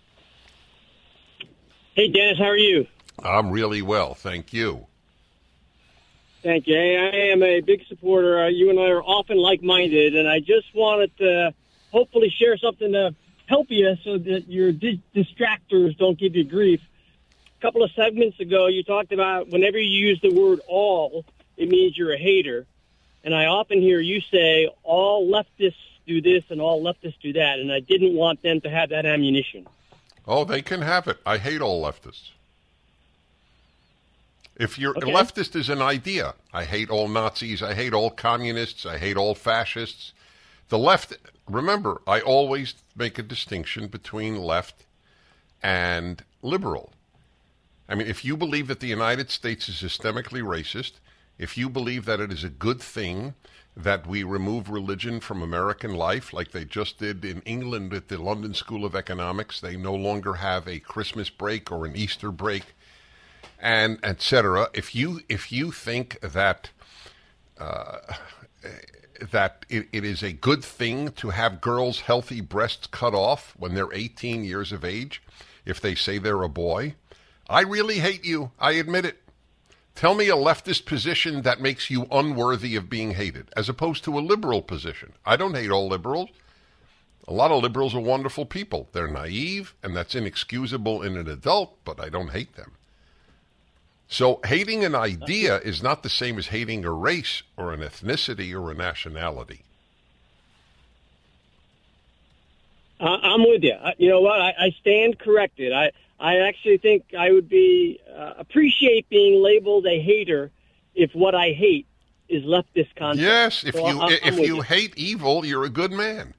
Hey, Dennis. How are you? I'm really well, thank you. Thank you. I am a big supporter. Uh, you and I are often like-minded, and I just wanted to hopefully share something to help you so that your di- distractors don't give you grief. A couple of segments ago, you talked about whenever you use the word all, it means you're a hater. And I often hear you say, all leftists do this and all leftists do that, and I didn't want them to have that ammunition. Oh, they can have it. I hate all leftists. If you're Okay. a leftist is an idea. I hate all Nazis. I hate all communists. I hate all fascists. The left, remember, I always make a distinction between left and liberal. I mean, if you believe that the United States is systemically racist, if you believe that it is a good thing that we remove religion from American life, like they just did in England at the London School of Economics, they no longer have a Christmas break or an Easter break, and et cetera. If you if you think that uh, that it, it is a good thing to have girls' healthy breasts cut off when they're eighteen years of age, if they say they're a boy, I really hate you. I admit it. Tell me a leftist position that makes you unworthy of being hated, as opposed to a liberal position. I don't hate all liberals. A lot of liberals are wonderful people. They're naive, and that's inexcusable in an adult, but I don't hate them. So hating an idea is not the same as hating a race or an ethnicity or a nationality. Uh, I'm with you. I, you know what? I, I stand corrected. I, I actually think I would be uh, appreciate being labeled a hater if what I hate is leftist content. Yes, if So you I'm, if I'm with you hate evil, you're a good man.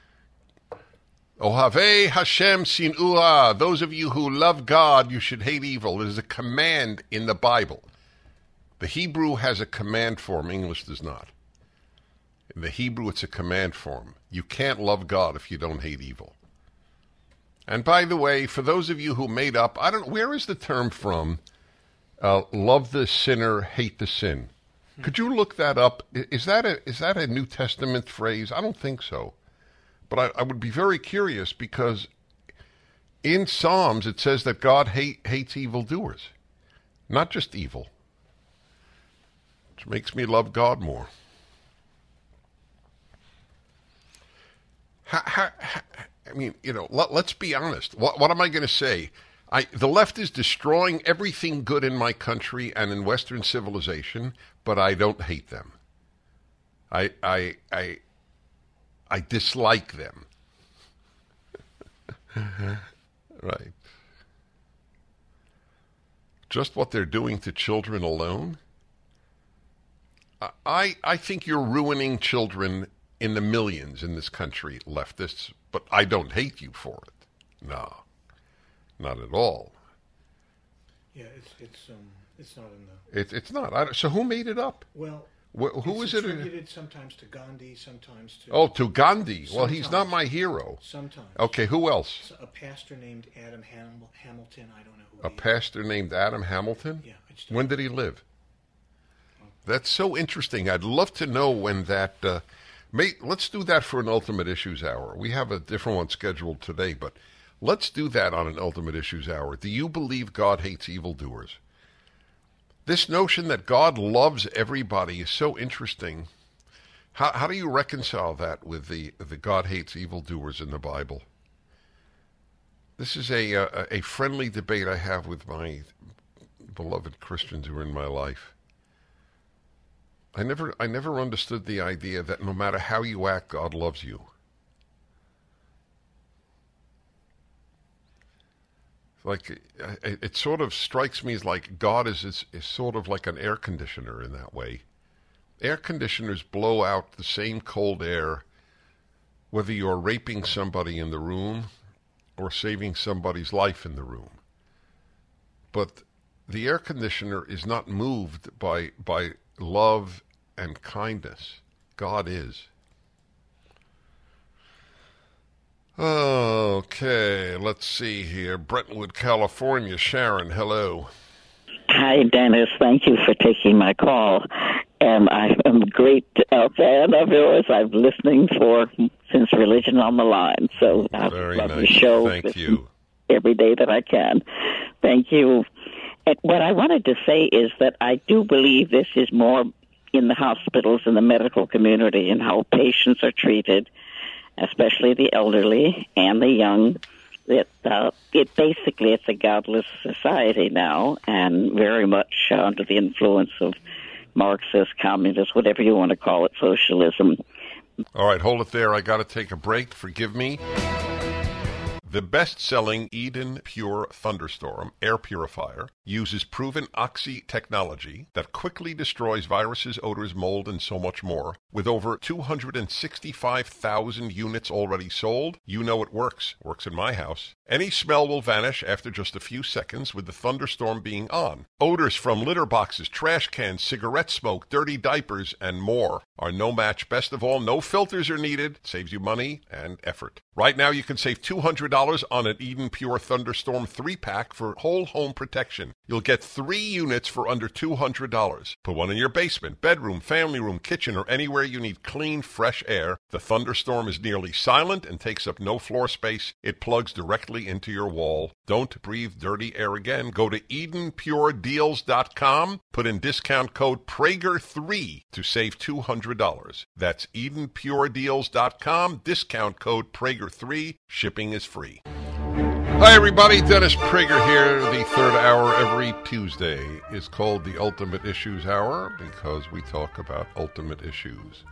Ohavei Hashem sin'ua. Those of you who love God, you should hate evil. It is a command in the Bible. The Hebrew has a command form. English does not. In the Hebrew, it's a command form. You can't love God if you don't hate evil. And by the way, for those of you who made up, I don't. Where is the term from? Uh, love the sinner, hate the sin. Could you look that up? Is that a is that a New Testament phrase? I don't think so. But I, I would be very curious because in Psalms it says that God hate, hates evildoers, not just evil, which makes me love God more. How, how, how, I mean, you know, let, let's be honest. What, what am I going to say? I, the left is destroying everything good in my country and in Western civilization, but I don't hate them. I, I, I, I dislike them. Right. Just what they're doing to children alone? I, I think you're ruining children in the millions in this country, leftists, but I don't hate you for it. No, not at all. Yeah, it's it's um it's not in the. It, it's not. I, so who made it up? Well, Wh- who it's is it? attributed sometimes to Gandhi, sometimes to. Oh, to Gandhi. Well, he's not Sometimes. my hero. Sometimes. Okay, who else? A pastor named Adam Ham- Hamilton. I don't know who. A he pastor named Adam Hamilton? Yeah, I just don't When did he live? That's so interesting. I'd love to know when that. Uh, may, let's do that for an Ultimate Issues Hour. We have a different one scheduled today, but let's do that on an Ultimate Issues Hour. Do you believe God hates evildoers? This notion that God loves everybody is so interesting. How, how do you reconcile that with the the God hates evildoers in the Bible? This is a a, a friendly debate I have with my beloved Christians who are in my life. I never I never understood the idea that no matter how you act, God loves you. Like it, it sort of strikes me as like God is, is is sort of like an air conditioner in that way. Air conditioners blow out the same cold air whether you're raping somebody in the room or saving somebody's life in the room. But the air conditioner is not moved by by love and kindness. God is. Okay, let's see here. Brentwood, California. Sharon, hello. Hi, Dennis. Thank you for taking my call. And I am a great uh, fan of yours. I've been listening for since Religion on the Line. So I Very love nice. your show. Thank you. Every day that I can. Thank you. And what I wanted to say is that I do believe this is more in the hospitals and the medical community and how patients are treated, especially the elderly and the young. That uh, it basically it's a godless society now, and very much under the influence of Marxist, communist, whatever you want to call it, socialism. All right, hold it there. I got to take a break. Forgive me. The best-selling Eden Pure Thunderstorm air purifier uses proven Oxy technology that quickly destroys viruses, odors, mold, and so much more. With over two hundred sixty-five thousand units already sold, you know it works. Works in my house. Any smell will vanish after just a few seconds with the thunderstorm being on. Odors from litter boxes, trash cans, cigarette smoke, dirty diapers, and more are no match. Best of all, no filters are needed. Saves you money and effort. Right now, you can save two hundred dollars on an Eden Pure Thunderstorm three-pack for whole home protection. You'll get three units for under two hundred dollars. Put one in your basement, bedroom, family room, kitchen, or anywhere you need clean, fresh air. The Thunderstorm is nearly silent and takes up no floor space. It plugs directly into your wall. Don't breathe dirty air again. Go to Eden Pure Deals dot com. Put in discount code Prager three to save two hundred dollars. That's Eden Pure Deals dot com. Discount code Prager three. Shipping is free. Hi, everybody. Dennis Prager here. The third hour every Tuesday is called the Ultimate Issues Hour because we talk about ultimate issues.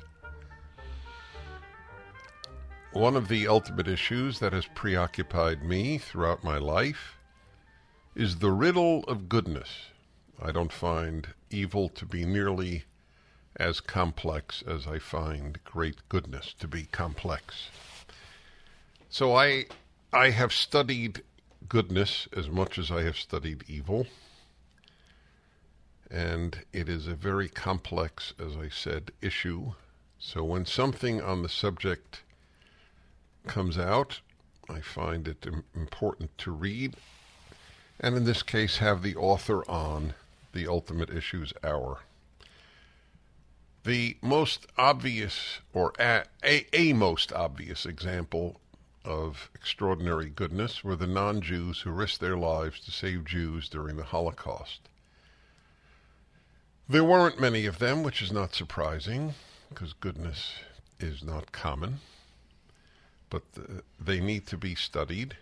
One of the ultimate issues that has preoccupied me throughout my life is the riddle of goodness. I don't find evil to be nearly as complex as I find great goodness to be complex. So I I have studied goodness as much as I have studied evil, and it is a very complex, as I said, issue. So when something on the subject comes out, I find it important to read, and in this case have the author on the Ultimate Issues Hour. The most obvious, or a, a, a most obvious example of extraordinary goodness were the non-Jews who risked their lives to save Jews during the Holocaust. There weren't many of them, which is not surprising, because goodness is not common, but the, they need to be studied.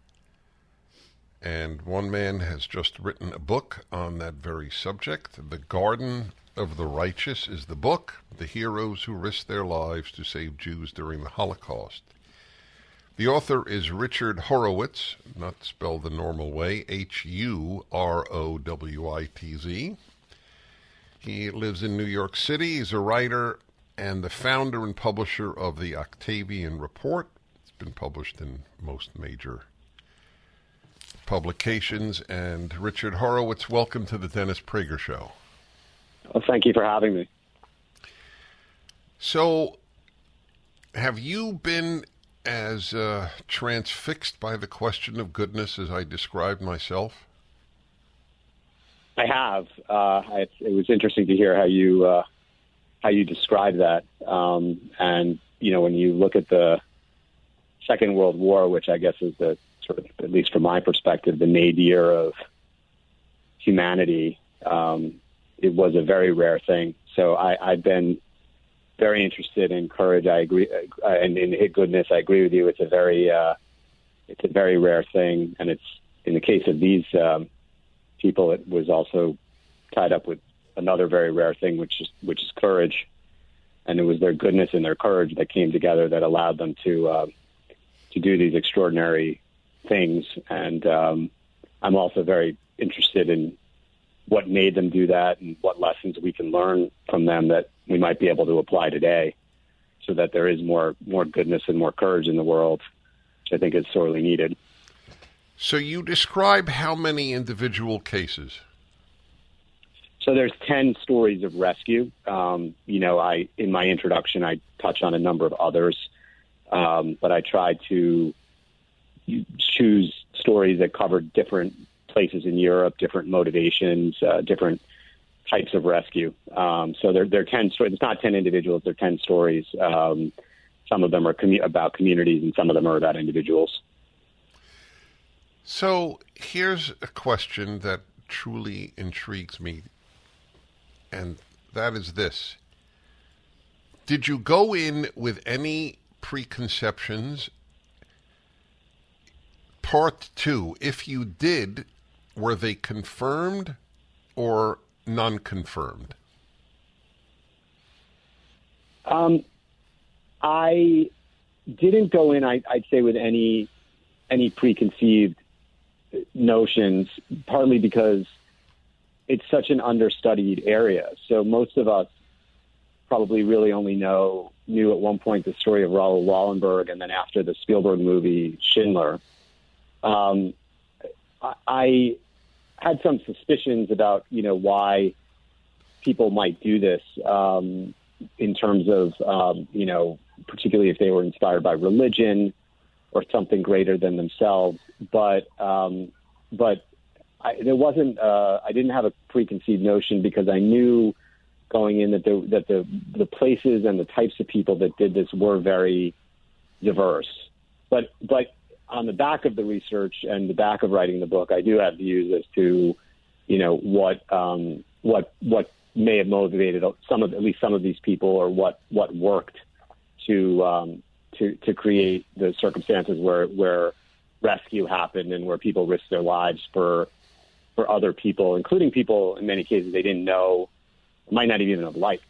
And one man has just written a book on that very subject. The Garden of the Righteous is the book, The Heroes Who Risked Their Lives to Save Jews During the Holocaust. The author is Richard Horowitz, not spelled the normal way, H U R O W I T Z. He lives in New York City. He's a writer and the founder and publisher of the Octavian Report. It's been published in most major publications. And Richard Horowitz, welcome to the Dennis Prager Show. Well, thank you for having me. So, have you been as uh, transfixed by the question of goodness as I described myself? I have. Uh, I, it was interesting to hear how you uh, how you described that. Um, and you know, when you look at the Second World War, which I guess is the sort of, at least from my perspective, the nadir of humanity, um, it was a very rare thing. So I, I've been very interested in courage. I agree, uh, and in goodness, I agree with you. It's a very, uh, it's a very rare thing, and it's in the case of these um, people, it was also tied up with another very rare thing, which is which is courage, and it was their goodness and their courage that came together that allowed them to uh, to do these extraordinary things. And um, I'm also very interested in what made them do that and what lessons we can learn from them that we might be able to apply today so that there is more more goodness and more courage in the world, which I think is sorely needed. So you describe how many individual cases? So there's ten stories of rescue. Um, you know, I in my introduction, I touch on a number of others, um, but I try to choose stories that cover different places in Europe, different motivations, uh, different types of rescue. Um, so there, there are ten stories. It's not ten individuals. There are ten stories. Um, some of them are commu- about communities, and some of them are about individuals. So here's a question that truly intrigues me, and that is this. Did you go in with any preconceptions? Part two, if you did, were they confirmed or non-confirmed? Um, I didn't go in, I, I'd say, with any any preconceived notions, partly because it's such an understudied area. So most of us probably really only know, knew at one point the story of Raoul Wallenberg, and then after the Spielberg movie Schindler. Um, I, I had some suspicions about, you know, why people might do this, um, in terms of, um, you know, particularly if they were inspired by religion or something greater than themselves. But, um, but I, there wasn't, uh, I didn't have a preconceived notion, because I knew going in that the, that the, the places and the types of people that did this were very diverse. But, but on the back of the research and the back of writing the book, I do have views as to, you know, what, um, what, what may have motivated some of, at least some of these people, or what, what worked to, um, to, to create the circumstances where, where rescue happened and where people risked their lives for, for other people, including people in many cases they didn't know, might not even have liked.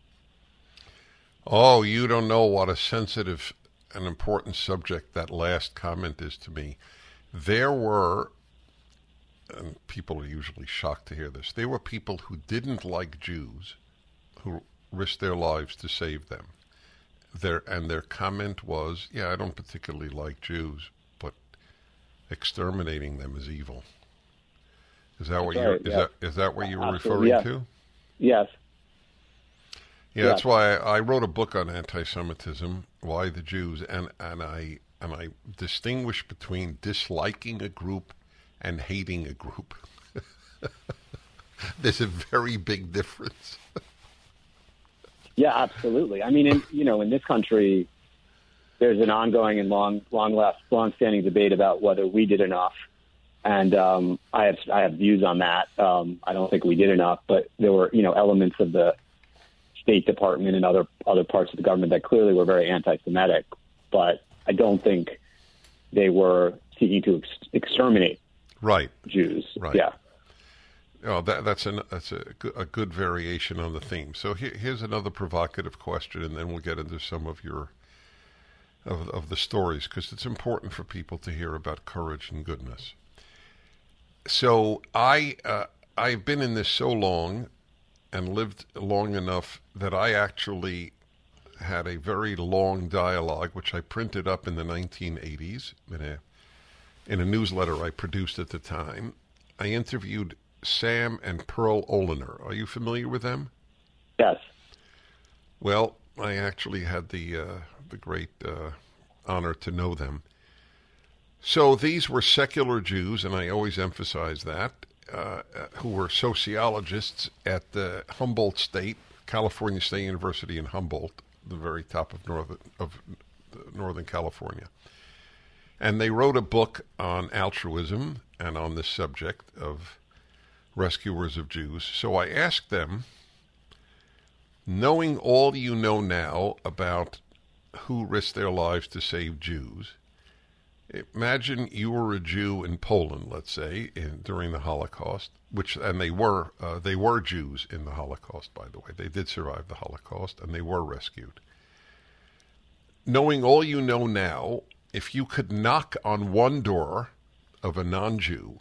Oh, you don't know what a sensitive and important subject that last comment is to me. There were, and people are usually shocked to hear this, there were people who didn't like Jews who risked their lives to save them. Their, and their comment was, yeah, I don't particularly like Jews, but exterminating them is evil. Is that what That's you right, is yeah. that is that what you were Absolutely, referring yeah. to? Yes. Yeah, that's why I, I wrote a book on anti-Semitism, Why the Jews, and, and I and I distinguish between disliking a group and hating a group. There's a very big difference. Yeah, absolutely. I mean, in, you know, in this country, there's an ongoing and long, long left, long-standing debate about whether we did enough. And um, I have I have views on that. Um, I don't think we did enough, but there were, you know, elements of the State Department and other other parts of the government that clearly were very anti-Semitic. But I don't think they were seeking to ex- exterminate right Jews. Right. Yeah. Oh, that, that's an that's a, a good variation on the theme. So here, here's another provocative question, and then we'll get into some of your of of the stories, because it's important for people to hear about courage and goodness. So I uh, I've been in this so long and lived long enough that I actually had a very long dialogue, which I printed up in the nineteen eighties in a in a newsletter I produced at the time. I interviewed Sam and Pearl Oliner. Are you familiar with them? Yes. Well, I actually had the uh, the great uh, honor to know them. So these were secular Jews, and I always emphasize that, uh, who were sociologists at the Humboldt State, California State University in Humboldt, the very top of northern of Northern California. And they wrote a book on altruism and on this subject of rescuers of Jews. So I asked them, knowing all you know now about who risked their lives to save Jews, imagine you were a Jew in Poland, let's say, in, during the Holocaust, which and they were uh, they were Jews in the Holocaust, by the way. They did survive the Holocaust, and they were rescued. Knowing all you know now, if you could knock on one door of a non-Jew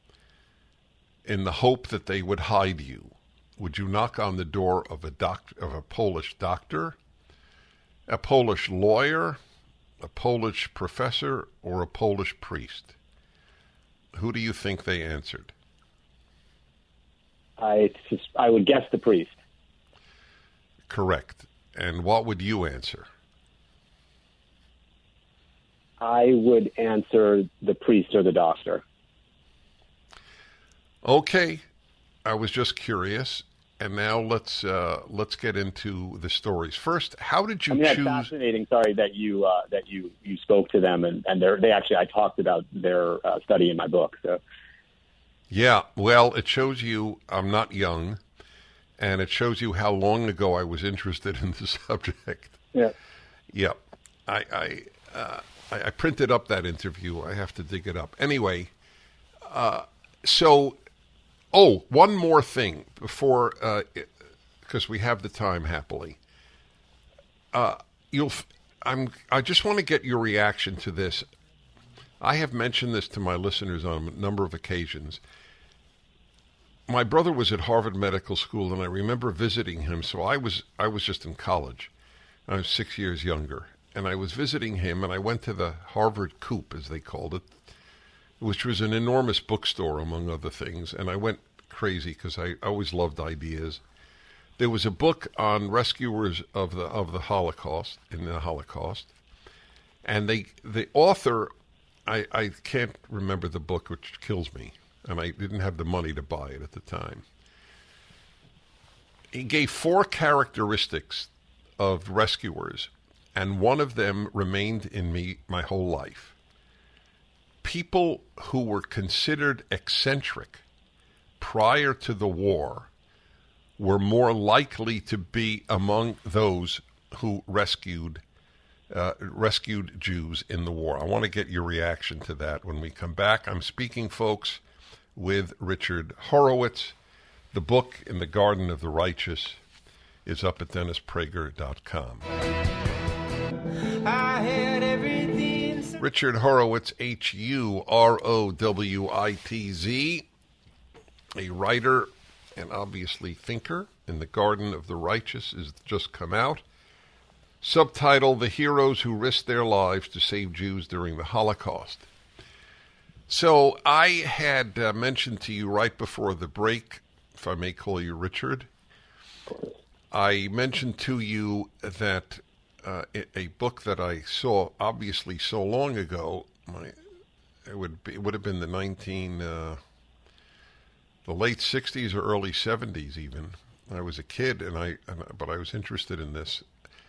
in the hope that they would hide you, would you knock on the door of a doc- of a Polish doctor, a Polish lawyer, a Polish professor, or a Polish priest? Who do you think they answered? I just, I would guess the priest. Correct. And what would you answer? I would answer the priest or the doctor. Okay. I was just curious. And now let's uh, let's get into the stories. First, how did you I mean, choose? That's fascinating. Sorry that you uh, that you, you spoke to them, and and they actually I talked about their uh, study in my book. So, yeah, well, it shows you I'm not young, and it shows you how long ago I was interested in the subject. Yeah, yeah. I I, uh, I I printed up that interview. I have to dig it up anyway. Uh, so. Oh, one more thing before, because uh, we have the time happily. Uh, you'll, I'm. I just want to get your reaction to this. I have mentioned this to my listeners on a number of occasions. My brother was at Harvard Medical School, and I remember visiting him. So I was I was just in college. I was six years younger. And I was visiting him, and I went to the Harvard Coop, as they called it, which was an enormous bookstore, among other things. And I went crazy because I always loved ideas. There was a book on rescuers of the of the Holocaust, in the Holocaust. And they the author, I, I can't remember the book, which kills me. And I didn't have the money to buy it at the time. He gave four characteristics of rescuers, and one of them remained in me my whole life. People who were considered eccentric prior to the war were more likely to be among those who rescued uh, rescued Jews in the war. I want to get your reaction to that when we come back. I'm speaking, folks, with Richard Horowitz. The book, In the Garden of the Righteous, is up at dennis prager dot com. I had everything. Richard Horowitz, H U R O W I T Z, a writer and obviously thinker. In the Garden of the Righteous is just come out. Subtitle, The Heroes Who Risked Their Lives to Save Jews During the Holocaust. So I had uh, mentioned to you right before the break, if I may call you Richard, I mentioned to you that uh, a book that I saw obviously so long ago, my, it would be, it would have been the nineteen uh, the late sixties or early seventies even. I was a kid, and I and, but I was interested in this.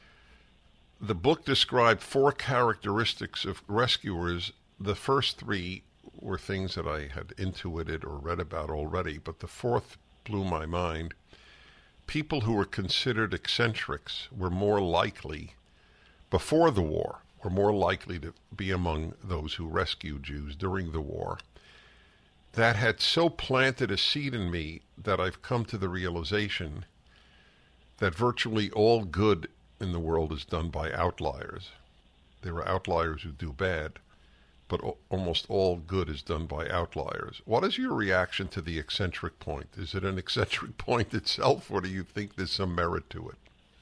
The book described four characteristics of rescuers. The first three were things that I had intuited or read about already, but the fourth blew my mind. People who were considered eccentrics were more likely, before the war, were more likely to be among those who rescued Jews during the war. That had so planted a seed in me that I've come to the realization that virtually all good in the world is done by outliers. There are outliers who do bad, but o- almost all good is done by outliers. What is your reaction to the eccentric point? Is it an eccentric point itself, or do you think there's some merit to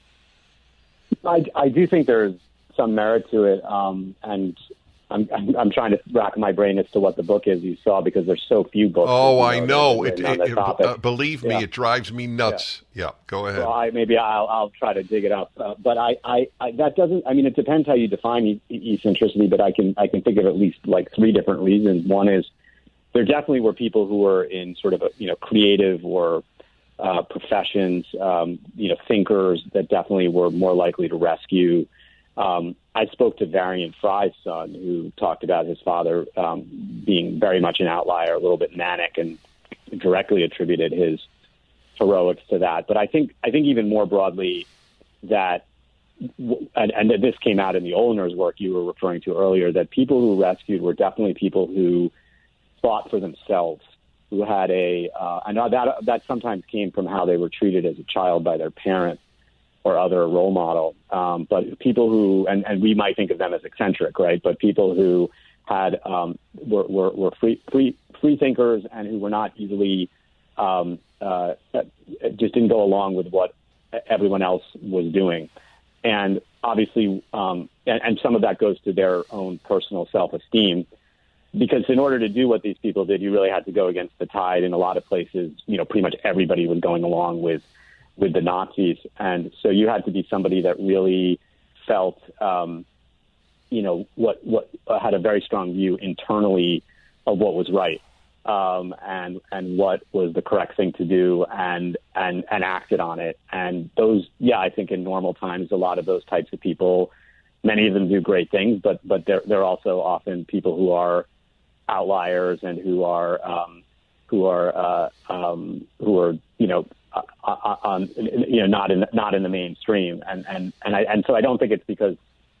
it? I, I do think there's some merit to it, um, and I'm, I'm I'm trying to rack my brain as to what the book is you saw, because there's so few books. Oh, you I know. know, It, it, it, uh, believe me, yeah. it drives me nuts. Yeah, yeah go ahead. Well, I, maybe I'll I'll try to dig it up, uh, but I, I, I that doesn't. I mean, it depends how you define e- eccentricity, but I can I can think of at least like three different reasons. One is there definitely were people who were in sort of a, you know creative or uh, professions, um, you know, thinkers that definitely were more likely to rescue. Um, I spoke to Varian Fry's son, who talked about his father um, being very much an outlier, a little bit manic, and directly attributed his heroics to that. But I think I think even more broadly that, and, and this came out in the Olner's work you were referring to earlier, that people who rescued were definitely people who fought for themselves, who had a, uh, I know that that sometimes came from how they were treated as a child by their parents or other role model. Um, but people who, and, and we might think of them as eccentric, right? But people who had, um, were, were, were free, free, free thinkers and who were not easily, um, uh, just didn't go along with what everyone else was doing. And obviously, um, and, and some of that goes to their own personal self-esteem, because in order to do what these people did, you really had to go against the tide. In a lot of places, you know, pretty much everybody was going along with with the Nazis. And so you had to be somebody that really felt, um, you know, what, what uh, had a very strong view internally of what was right, um, and, and what was the correct thing to do, and, and, and acted on it. And those, yeah, I think in normal times, a lot of those types of people, many of them do great things, but, but they're, they're also often people who are outliers and who are, um, who are, uh, um, who are, you know, Uh, on, you know, not in not in the mainstream, and and and I and so I don't think it's because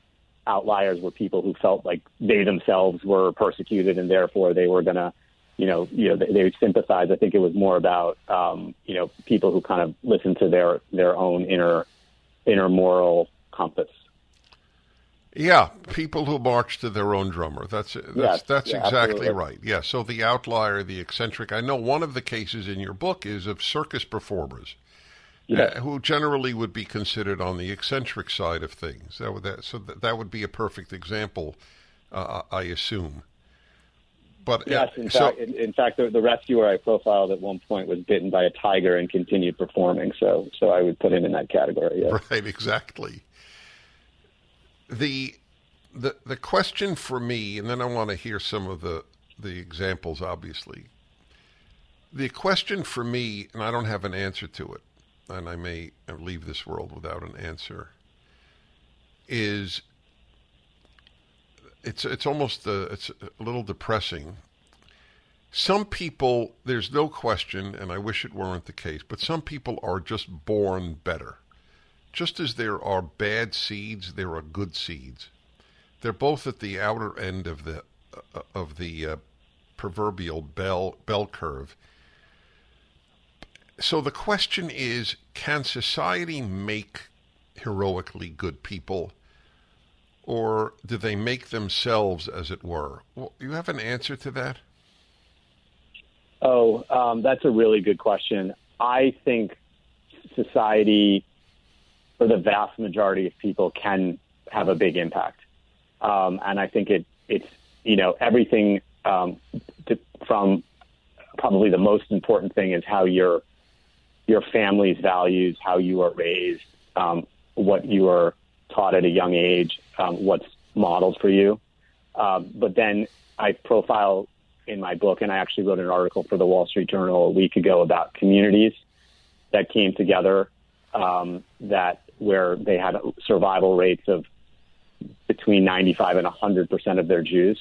outliers were people who felt like they themselves were persecuted and therefore they were gonna, you know, you know, they, they would sympathize. I think it was more about, um, you know, people who kind of listened to their their own inner inner moral compass. Yeah, people who march to their own drummer. That's that's Yes, that's yeah, exactly absolutely. right. Yeah. So the outlier, the eccentric. I know one of the cases in your book is of circus performers, Yes. uh, who generally would be considered on the eccentric side of things. That would that so that, that would be a perfect example, uh, I assume. But Yes, uh, in so, fact, in, in fact, the, the rescuer I profiled at one point was bitten by a tiger and continued performing. So, so I would put him in that category. Yes. right, exactly. The the the question for me, and then I want to hear some of the the examples. Obviously, the question for me, and I don't have an answer to it, and I may leave this world without an answer, is it's it's almost a, it's a little depressing. Some people, there's no question, and I wish it weren't the case, but some people are just born better. Just as there are bad seeds, there are good seeds. They're both at the outer end of the uh, of the uh, proverbial bell bell curve. So the question is, can society make heroically good people, or do they make themselves, as it were? Well, you have an answer to that? Oh, um, that's a really good question. I think society, for the vast majority of people, can have a big impact. Um, and I think it, it's, you know, everything um, to, from probably the most important thing is how your your family's values, how you are raised, um, what you are taught at a young age, um, what's modeled for you. Um, but then I profile in my book, and I actually wrote an article for the Wall Street Journal a week ago about communities that came together um, that where they had survival rates of between ninety-five and one hundred percent of their Jews,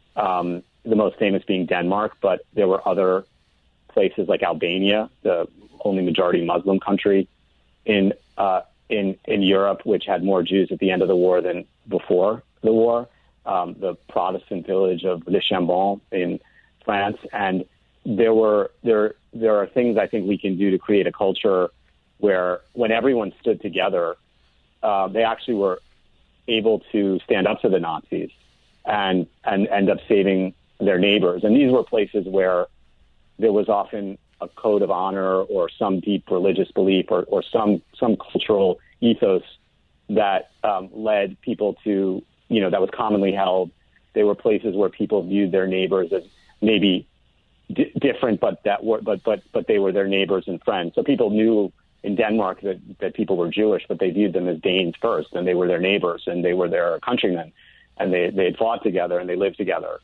um, the most famous being Denmark, but there were other places like Albania, the only majority Muslim country in uh, in in Europe, which had more Jews at the end of the war than before the war, um, the Protestant village of Le Chambon in France. And there were there there are things I think we can do to create a culture where when everyone stood together, uh, they actually were able to stand up to the Nazis and and end up saving their neighbors. And these were places where there was often a code of honor or some deep religious belief or, or some some cultural ethos that um, led people to, you know, that was commonly held. They were places where people viewed their neighbors as maybe d- different, but that were but but but they were their neighbors and friends. So people knew in Denmark that, that people were Jewish, but they viewed them as Danes first, and they were their neighbors, and they were their countrymen, and they they had fought together and they lived together.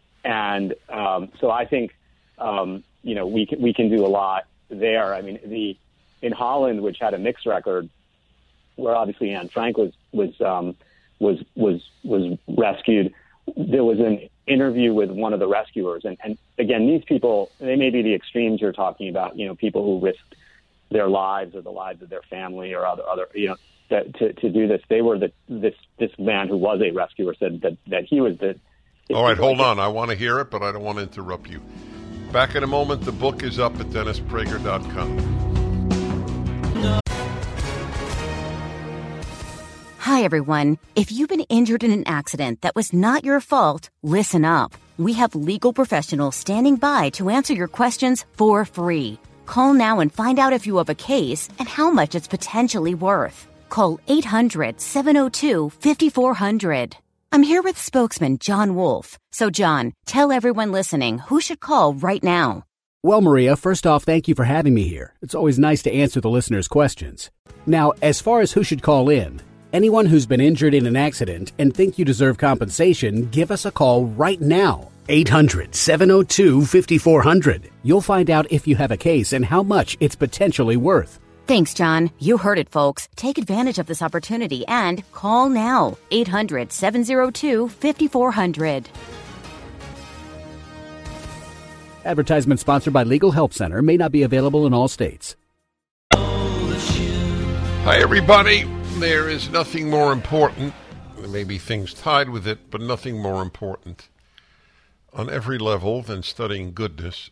And um, so I think um, you know we can, we can do a lot there. I mean, the in Holland, which had a mixed record, where obviously Anne Frank was was um, was was was rescued. There was an interview with one of the rescuers, and, and again, these people, they may be the extremes you're talking about. You know, people who risked their lives or the lives of their family or other other you know that, to to do this. They were the this this man who was a rescuer said that that he was the. All right, hold on. I want to hear it, but I don't want to interrupt you. Back in a moment. The book is up at dennis prager dot com. Hi, everyone. If you've been injured in an accident that was not your fault, listen up. We have legal professionals standing by to answer your questions for free. Call now and find out if you have a case and how much it's potentially worth. Call eight hundred, seven oh two, five four zero zero. I'm here with spokesman John Wolf. So, John, tell everyone listening who should call right now. Well, Maria, first off, thank you for having me here. It's always nice to answer the listeners' questions. Now, as far as who should call in, anyone who's been injured in an accident and think you deserve compensation, give us a call right now. eight hundred, seven oh two, five four zero zero. You'll find out if you have a case and how much it's potentially worth. Thanks, John. You heard it, folks. Take advantage of this opportunity and call now. eight hundred, seven oh two, five four zero zero. Advertisement sponsored by Legal Help Center. May not be available in all states. Hi, everybody. There is nothing more important. There may be things tied with it, but nothing more important on every level than studying goodness,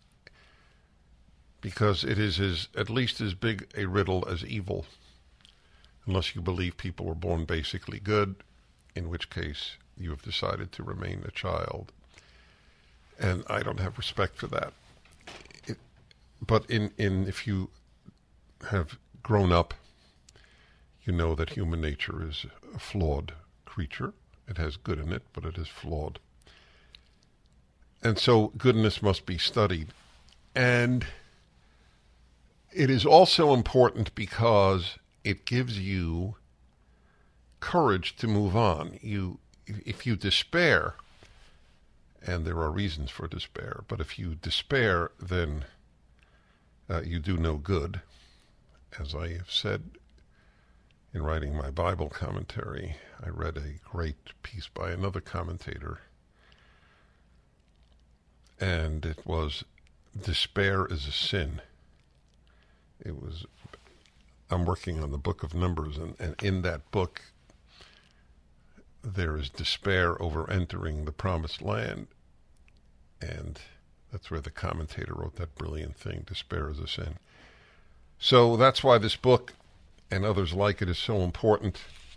because it is as, at least as big a riddle as evil. Unless you believe people were born basically good, in which case you have decided to remain a child. And I don't have respect for that. It, but in, in if you have grown up, you know that human nature is a flawed creature. It has good in it, but it is flawed. And so goodness must be studied. And it is also important because it gives you courage to move on. You, if you despair, and there are reasons for despair, but if you despair, then uh, you do no good. As I have said in writing my Bible commentary, I read a great piece by another commentator, and it was, despair is a sin. It was, I'm working on the book of Numbers, and, and in that book, there is despair over entering the promised land. And that's where the commentator wrote that brilliant thing, despair is a sin. So that's why this book and others like it is so important.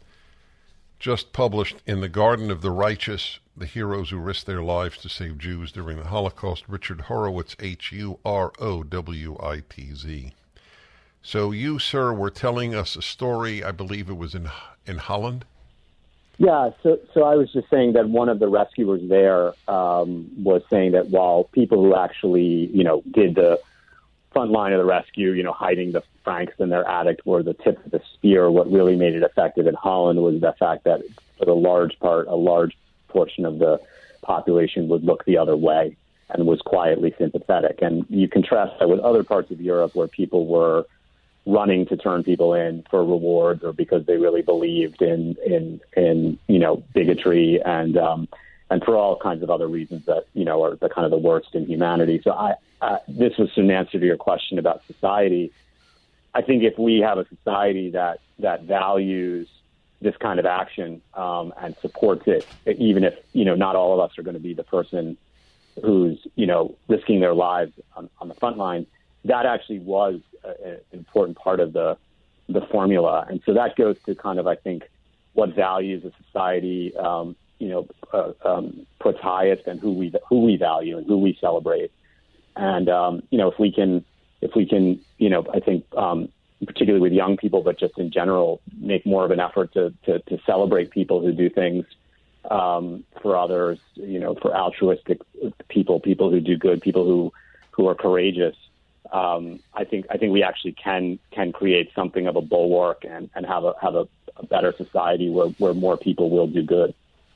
Just published in The Garden of the Righteous, the heroes who risked their lives to save Jews during the Holocaust, Richard Horowitz, H U R O W I T Z. So you, sir, were telling us a story, I believe it was in in Holland? Yeah, so so I was just saying that one of the rescuers there um, was saying that while people who actually, you know, did the front line of the rescue, you know, hiding the Franks in their attic were the tip of the spear, what really made it effective in Holland was the fact that for the large part, a large portion of the population would look the other way and was quietly sympathetic. And you contrast that with other parts of Europe where people were running to turn people in for rewards or because they really believed in, in, in, you know, bigotry and, um, and for all kinds of other reasons that, you know, are the kind of the worst in humanity. So I, uh, this was an answer to your question about society. I think if we have a society that, that values this kind of action, um, and supports it, even if, you know, not all of us are going to be the person who's, you know, risking their lives on, on the front line, that actually was an important part of the the formula. And so that goes to kind of, I think, what values a society, um, you know, uh, um, puts highest and who we who we value and who we celebrate. And, um, you know, if we can, if we can, you know, I think um, particularly with young people, but just in general, make more of an effort to, to, to celebrate people who do things um, for others, you know, for altruistic people, people who do good, people who, who are courageous. Um, I think I think we actually can can create something of a bulwark and, and have a have a, a better society where, where more people will do good.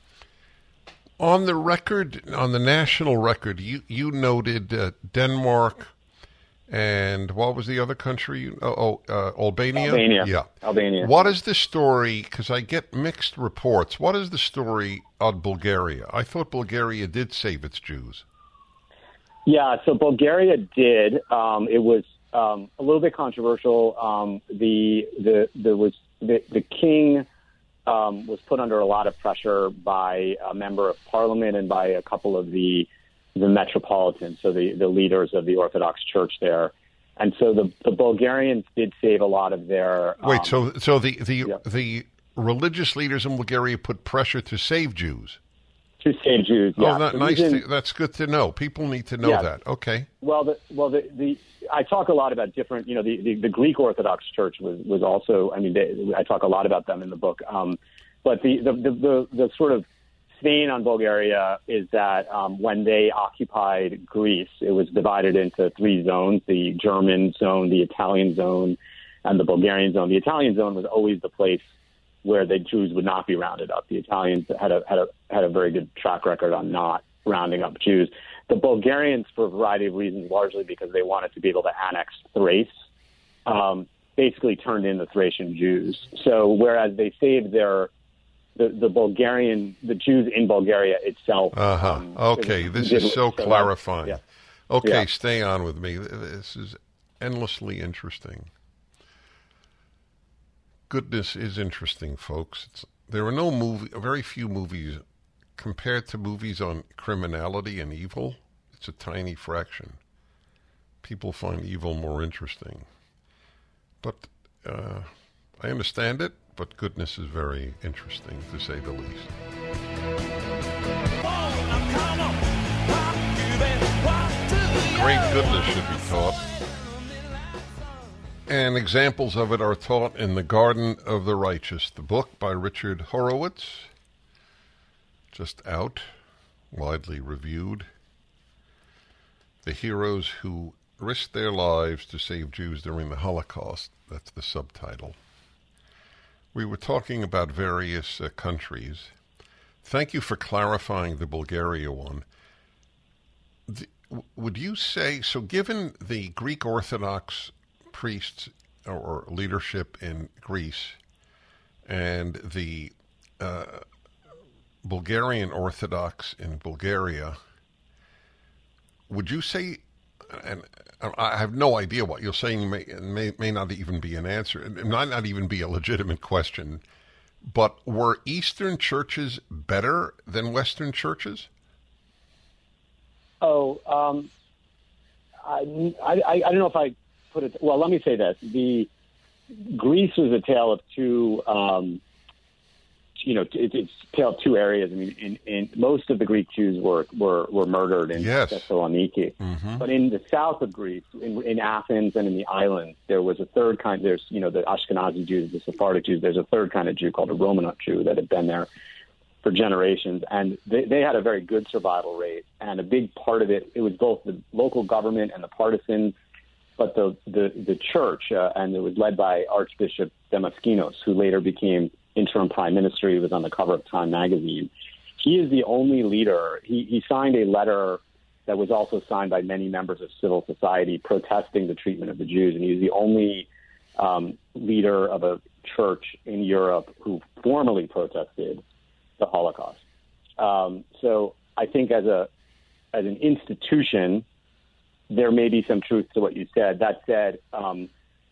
On the record, on the national record, you you noted uh, Denmark and what was the other country? Oh, oh uh, Albania. Albania. Yeah, Albania. What is the story? Because I get mixed reports. What is the story on Bulgaria? I thought Bulgaria did save its Jews. Yeah, so Bulgaria did. Um, it was um, a little bit controversial. Um, the the there was the the king um, was put under a lot of pressure by a member of parliament and by a couple of the the metropolitans, so the, the leaders of the Orthodox Church there. And so the, the Bulgarians did save a lot of their. Um, Wait, so so the the yeah. the religious leaders in Bulgaria put pressure to save Jews. To save Jews, yeah. Oh, that, the nice. reason, to, that's good to know. People need to know yeah. that. Okay. Well, the, well, the, the I talk a lot about different. You know, the, the, the Greek Orthodox Church was, was also. I mean, they, I talk a lot about them in the book. Um, but the the, the the the sort of stain on Bulgaria is that um, when they occupied Greece, it was divided into three zones: the German zone, the Italian zone, and the Bulgarian zone. The Italian zone was always the place where the Jews would not be rounded up. The Italians had a had a had a very good track record on not rounding up Jews. The Bulgarians, for a variety of reasons, largely because they wanted to be able to annex Thrace, um, basically turned in the Thracian Jews. So whereas they saved their the, the Bulgarian the Jews in Bulgaria itself. Uh-huh. Um, okay, it, this it, is so so clarifying. Yeah. Okay, yeah. Stay on with me. This is endlessly interesting. Goodness is interesting, folks. It's, there are no movie, very few movies compared to movies on criminality and evil. It's a tiny fraction. People find evil more interesting. But uh, I understand it. but goodness is very interesting, to say the least. Great goodness should be taught. And examples of it are taught in The Garden of the Righteous, the book by Richard Horowitz, just out, widely reviewed. The heroes who risked their lives to save Jews during the Holocaust. That's the subtitle. We were talking about various uh, countries. Thank you for clarifying the Bulgaria one. The, w- would you say, so given the Greek Orthodox priests or, or leadership in Greece and the uh, Bulgarian Orthodox in Bulgaria, would you say, and I have no idea what you're saying, may, may, may not even be an answer, it might not even be a legitimate question, but were Eastern churches better than Western churches? Oh, um, I, I, I don't know if I put it, well, let me say this. The Greece was a tale of two, um, you know, it, it's a tale of two areas. I mean, in, in most of the Greek Jews were, were, were murdered in yes. Thessaloniki. Mm-hmm. But in the south of Greece, in, in Athens and in the islands, there was a third kind. There's, you know, the Ashkenazi Jews, the Sephardic Jews. There's a third kind of Jew called a Romanite Jew that had been there for generations. And they, they had a very good survival rate. And a big part of it, it was both the local government and the partisans, but the, the, the church, uh, and it was led by Archbishop Damaskinos, who later became interim prime minister. He was on the cover of Time magazine. He is the only leader. He, he signed a letter that was also signed by many members of civil society protesting the treatment of the Jews. And he was the only um, leader of a church in Europe who formally protested the Holocaust. Um, so I think as a as an institution, there may be some truth to what you said. That said, um,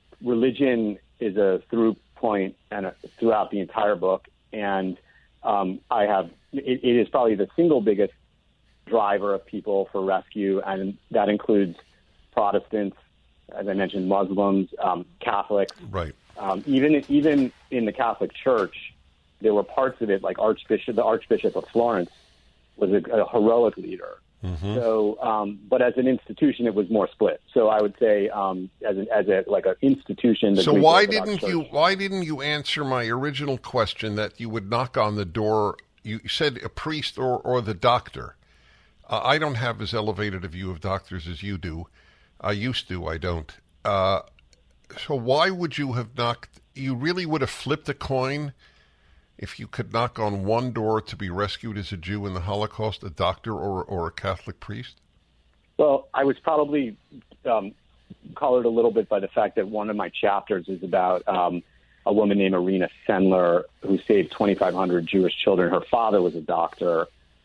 religion is a through point and a, throughout the entire book, and um, I have it, it is probably the single biggest driver of people for rescue, and that includes Protestants, as I mentioned, Muslims, um, Catholics. Right. Um, even even in the Catholic Church, there were parts of it, like Archbishop, the Archbishop of Florence, was a, a heroic leader. Mm-hmm. So, um, but as an institution, it was more split. So I would say, um, as an as a like an institution. The so Greek why Orthodox didn't Church, you why didn't you answer my original question that you would knock on the door? You said a priest or or the doctor. Uh, I don't have as elevated a view of doctors as you do. I used to. I don't. Uh, so why would you have knocked? You really would have flipped a coin if you could knock on one door to be rescued as a Jew in the Holocaust, a doctor or or a Catholic priest? Well, I was probably um, colored a little bit by the fact that one of my chapters is about um, a woman named Irina Sendler who saved twenty-five hundred Jewish children. Her father was a doctor,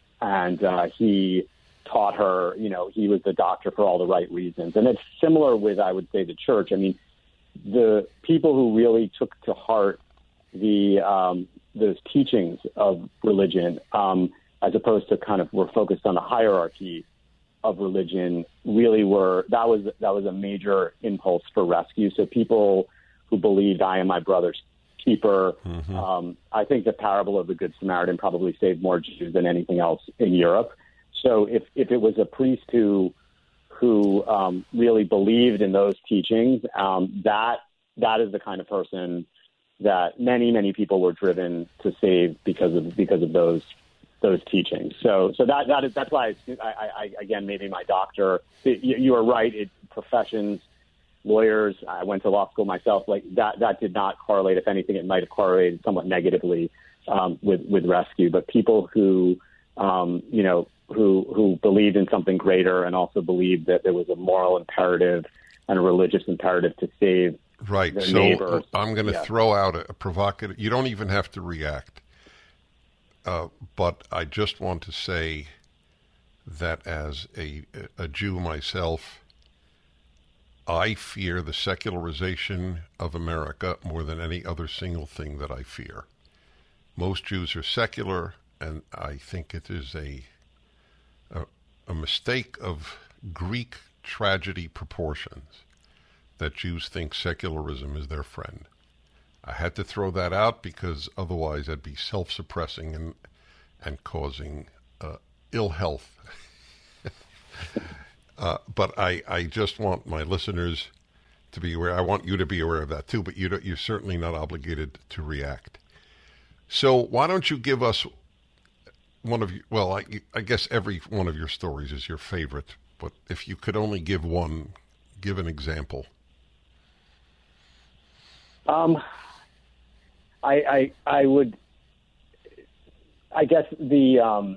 and uh, he taught her, you know, he was the doctor for all the right reasons. And it's similar with, I would say, the church. I mean, the people who really took to heart the um, those teachings of religion, um, as opposed to kind of were focused on the hierarchy of religion, really were that was that was a major impulse for rescue. So people who believed I am my brother's keeper. Mm-hmm. Um, I think the parable of the Good Samaritan probably saved more Jews than anything else in Europe. So if if it was a priest who who um, really believed in those teachings, um, that that is the kind of person that many, many people were driven to save because of because of those those teachings. So, so that that is that's why I, I, I again maybe my doctor. You, you are right. It professions, lawyers. I went to law school myself. Like that that did not correlate. If anything, it might have correlated somewhat negatively um, with with rescue. But people who um, you know who who believed in something greater and also believed that there was a moral imperative and a religious imperative to save. Right. So neighbors. I'm going to yeah. throw out a, a provocative. You don't even have to react. Uh, but I just want to say that as a, a Jew myself, I fear the secularization of America more than any other single thing that I fear. Most Jews are secular, and I think it is a a, a mistake of Greek tragedy proportions that Jews think secularism is their friend. I had to throw that out because otherwise I'd be self-suppressing and and causing uh, ill health. uh, but I, I just want my listeners to be aware. I want you to be aware of that too, but you don't, you're certainly not obligated to react. So why don't you give us one of you, well, I, I guess every one of your stories is your favorite, but if you could only give one, give an example. Um, I, I, I would, I guess the, um,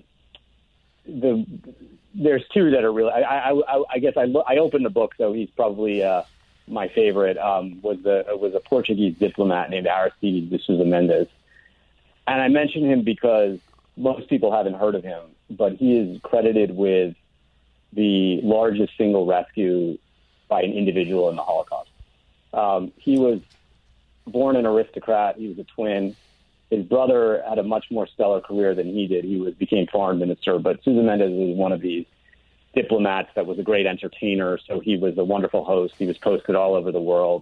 the, there's two that are really, I, I, I guess I, I opened the book, so he's probably, uh, my favorite, um, was the, was a Portuguese diplomat named Aristides de Sousa Mendes. And I mention him because most people haven't heard of him, but he is credited with the largest single rescue by an individual in the Holocaust. Um, he was born an aristocrat. He was a twin. His brother had a much more stellar career than he did. He was became foreign minister, but Sousa Mendes was one of these diplomats that was a great entertainer. So he was a wonderful host. He was posted all over the world.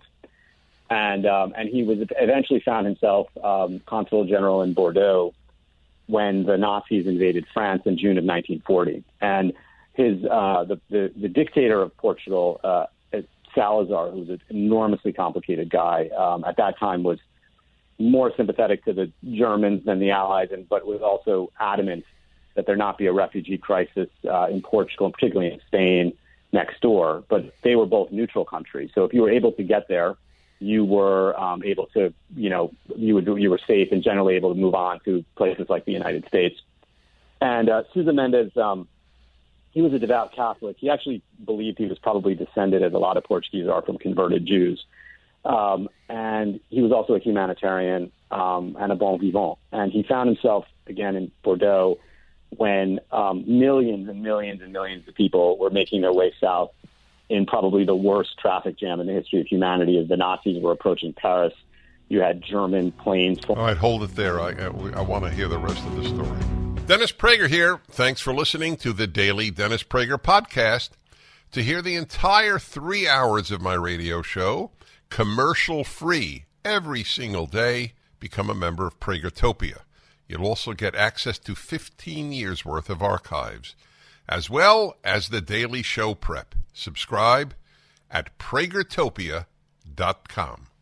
And um, and he was eventually found himself um, consul general in Bordeaux when the Nazis invaded France in June of nineteen forty. And his uh, the, the the dictator of Portugal, uh, Salazar, who was an enormously complicated guy, um, at that time was more sympathetic to the Germans than the Allies, and but was also adamant that there not be a refugee crisis uh, in Portugal, and particularly in Spain next door. But they were both neutral countries, so if you were able to get there, you were um, able to, you know, you would you were safe and generally able to move on to places like the United States. And uh, Sousa Mendes, um, he was a devout Catholic. He actually believed he was probably descended, as a lot of Portuguese are, from converted Jews. Um, and he was also a humanitarian um, and a bon vivant. And he found himself again in Bordeaux when um, millions and millions and millions of people were making their way south in probably the worst traffic jam in the history of humanity as the Nazis were approaching Paris. You had German planes. All right, hold it there. I, I, I want to hear the rest of the story. Dennis Prager here. Thanks for listening to the Daily Dennis Prager Podcast. To hear the entire three hours of my radio show, commercial-free, every single day, become a member of Pragertopia. You'll also get access to fifteen years' worth of archives, as well as the daily show prep. Subscribe at Pragertopia dot com.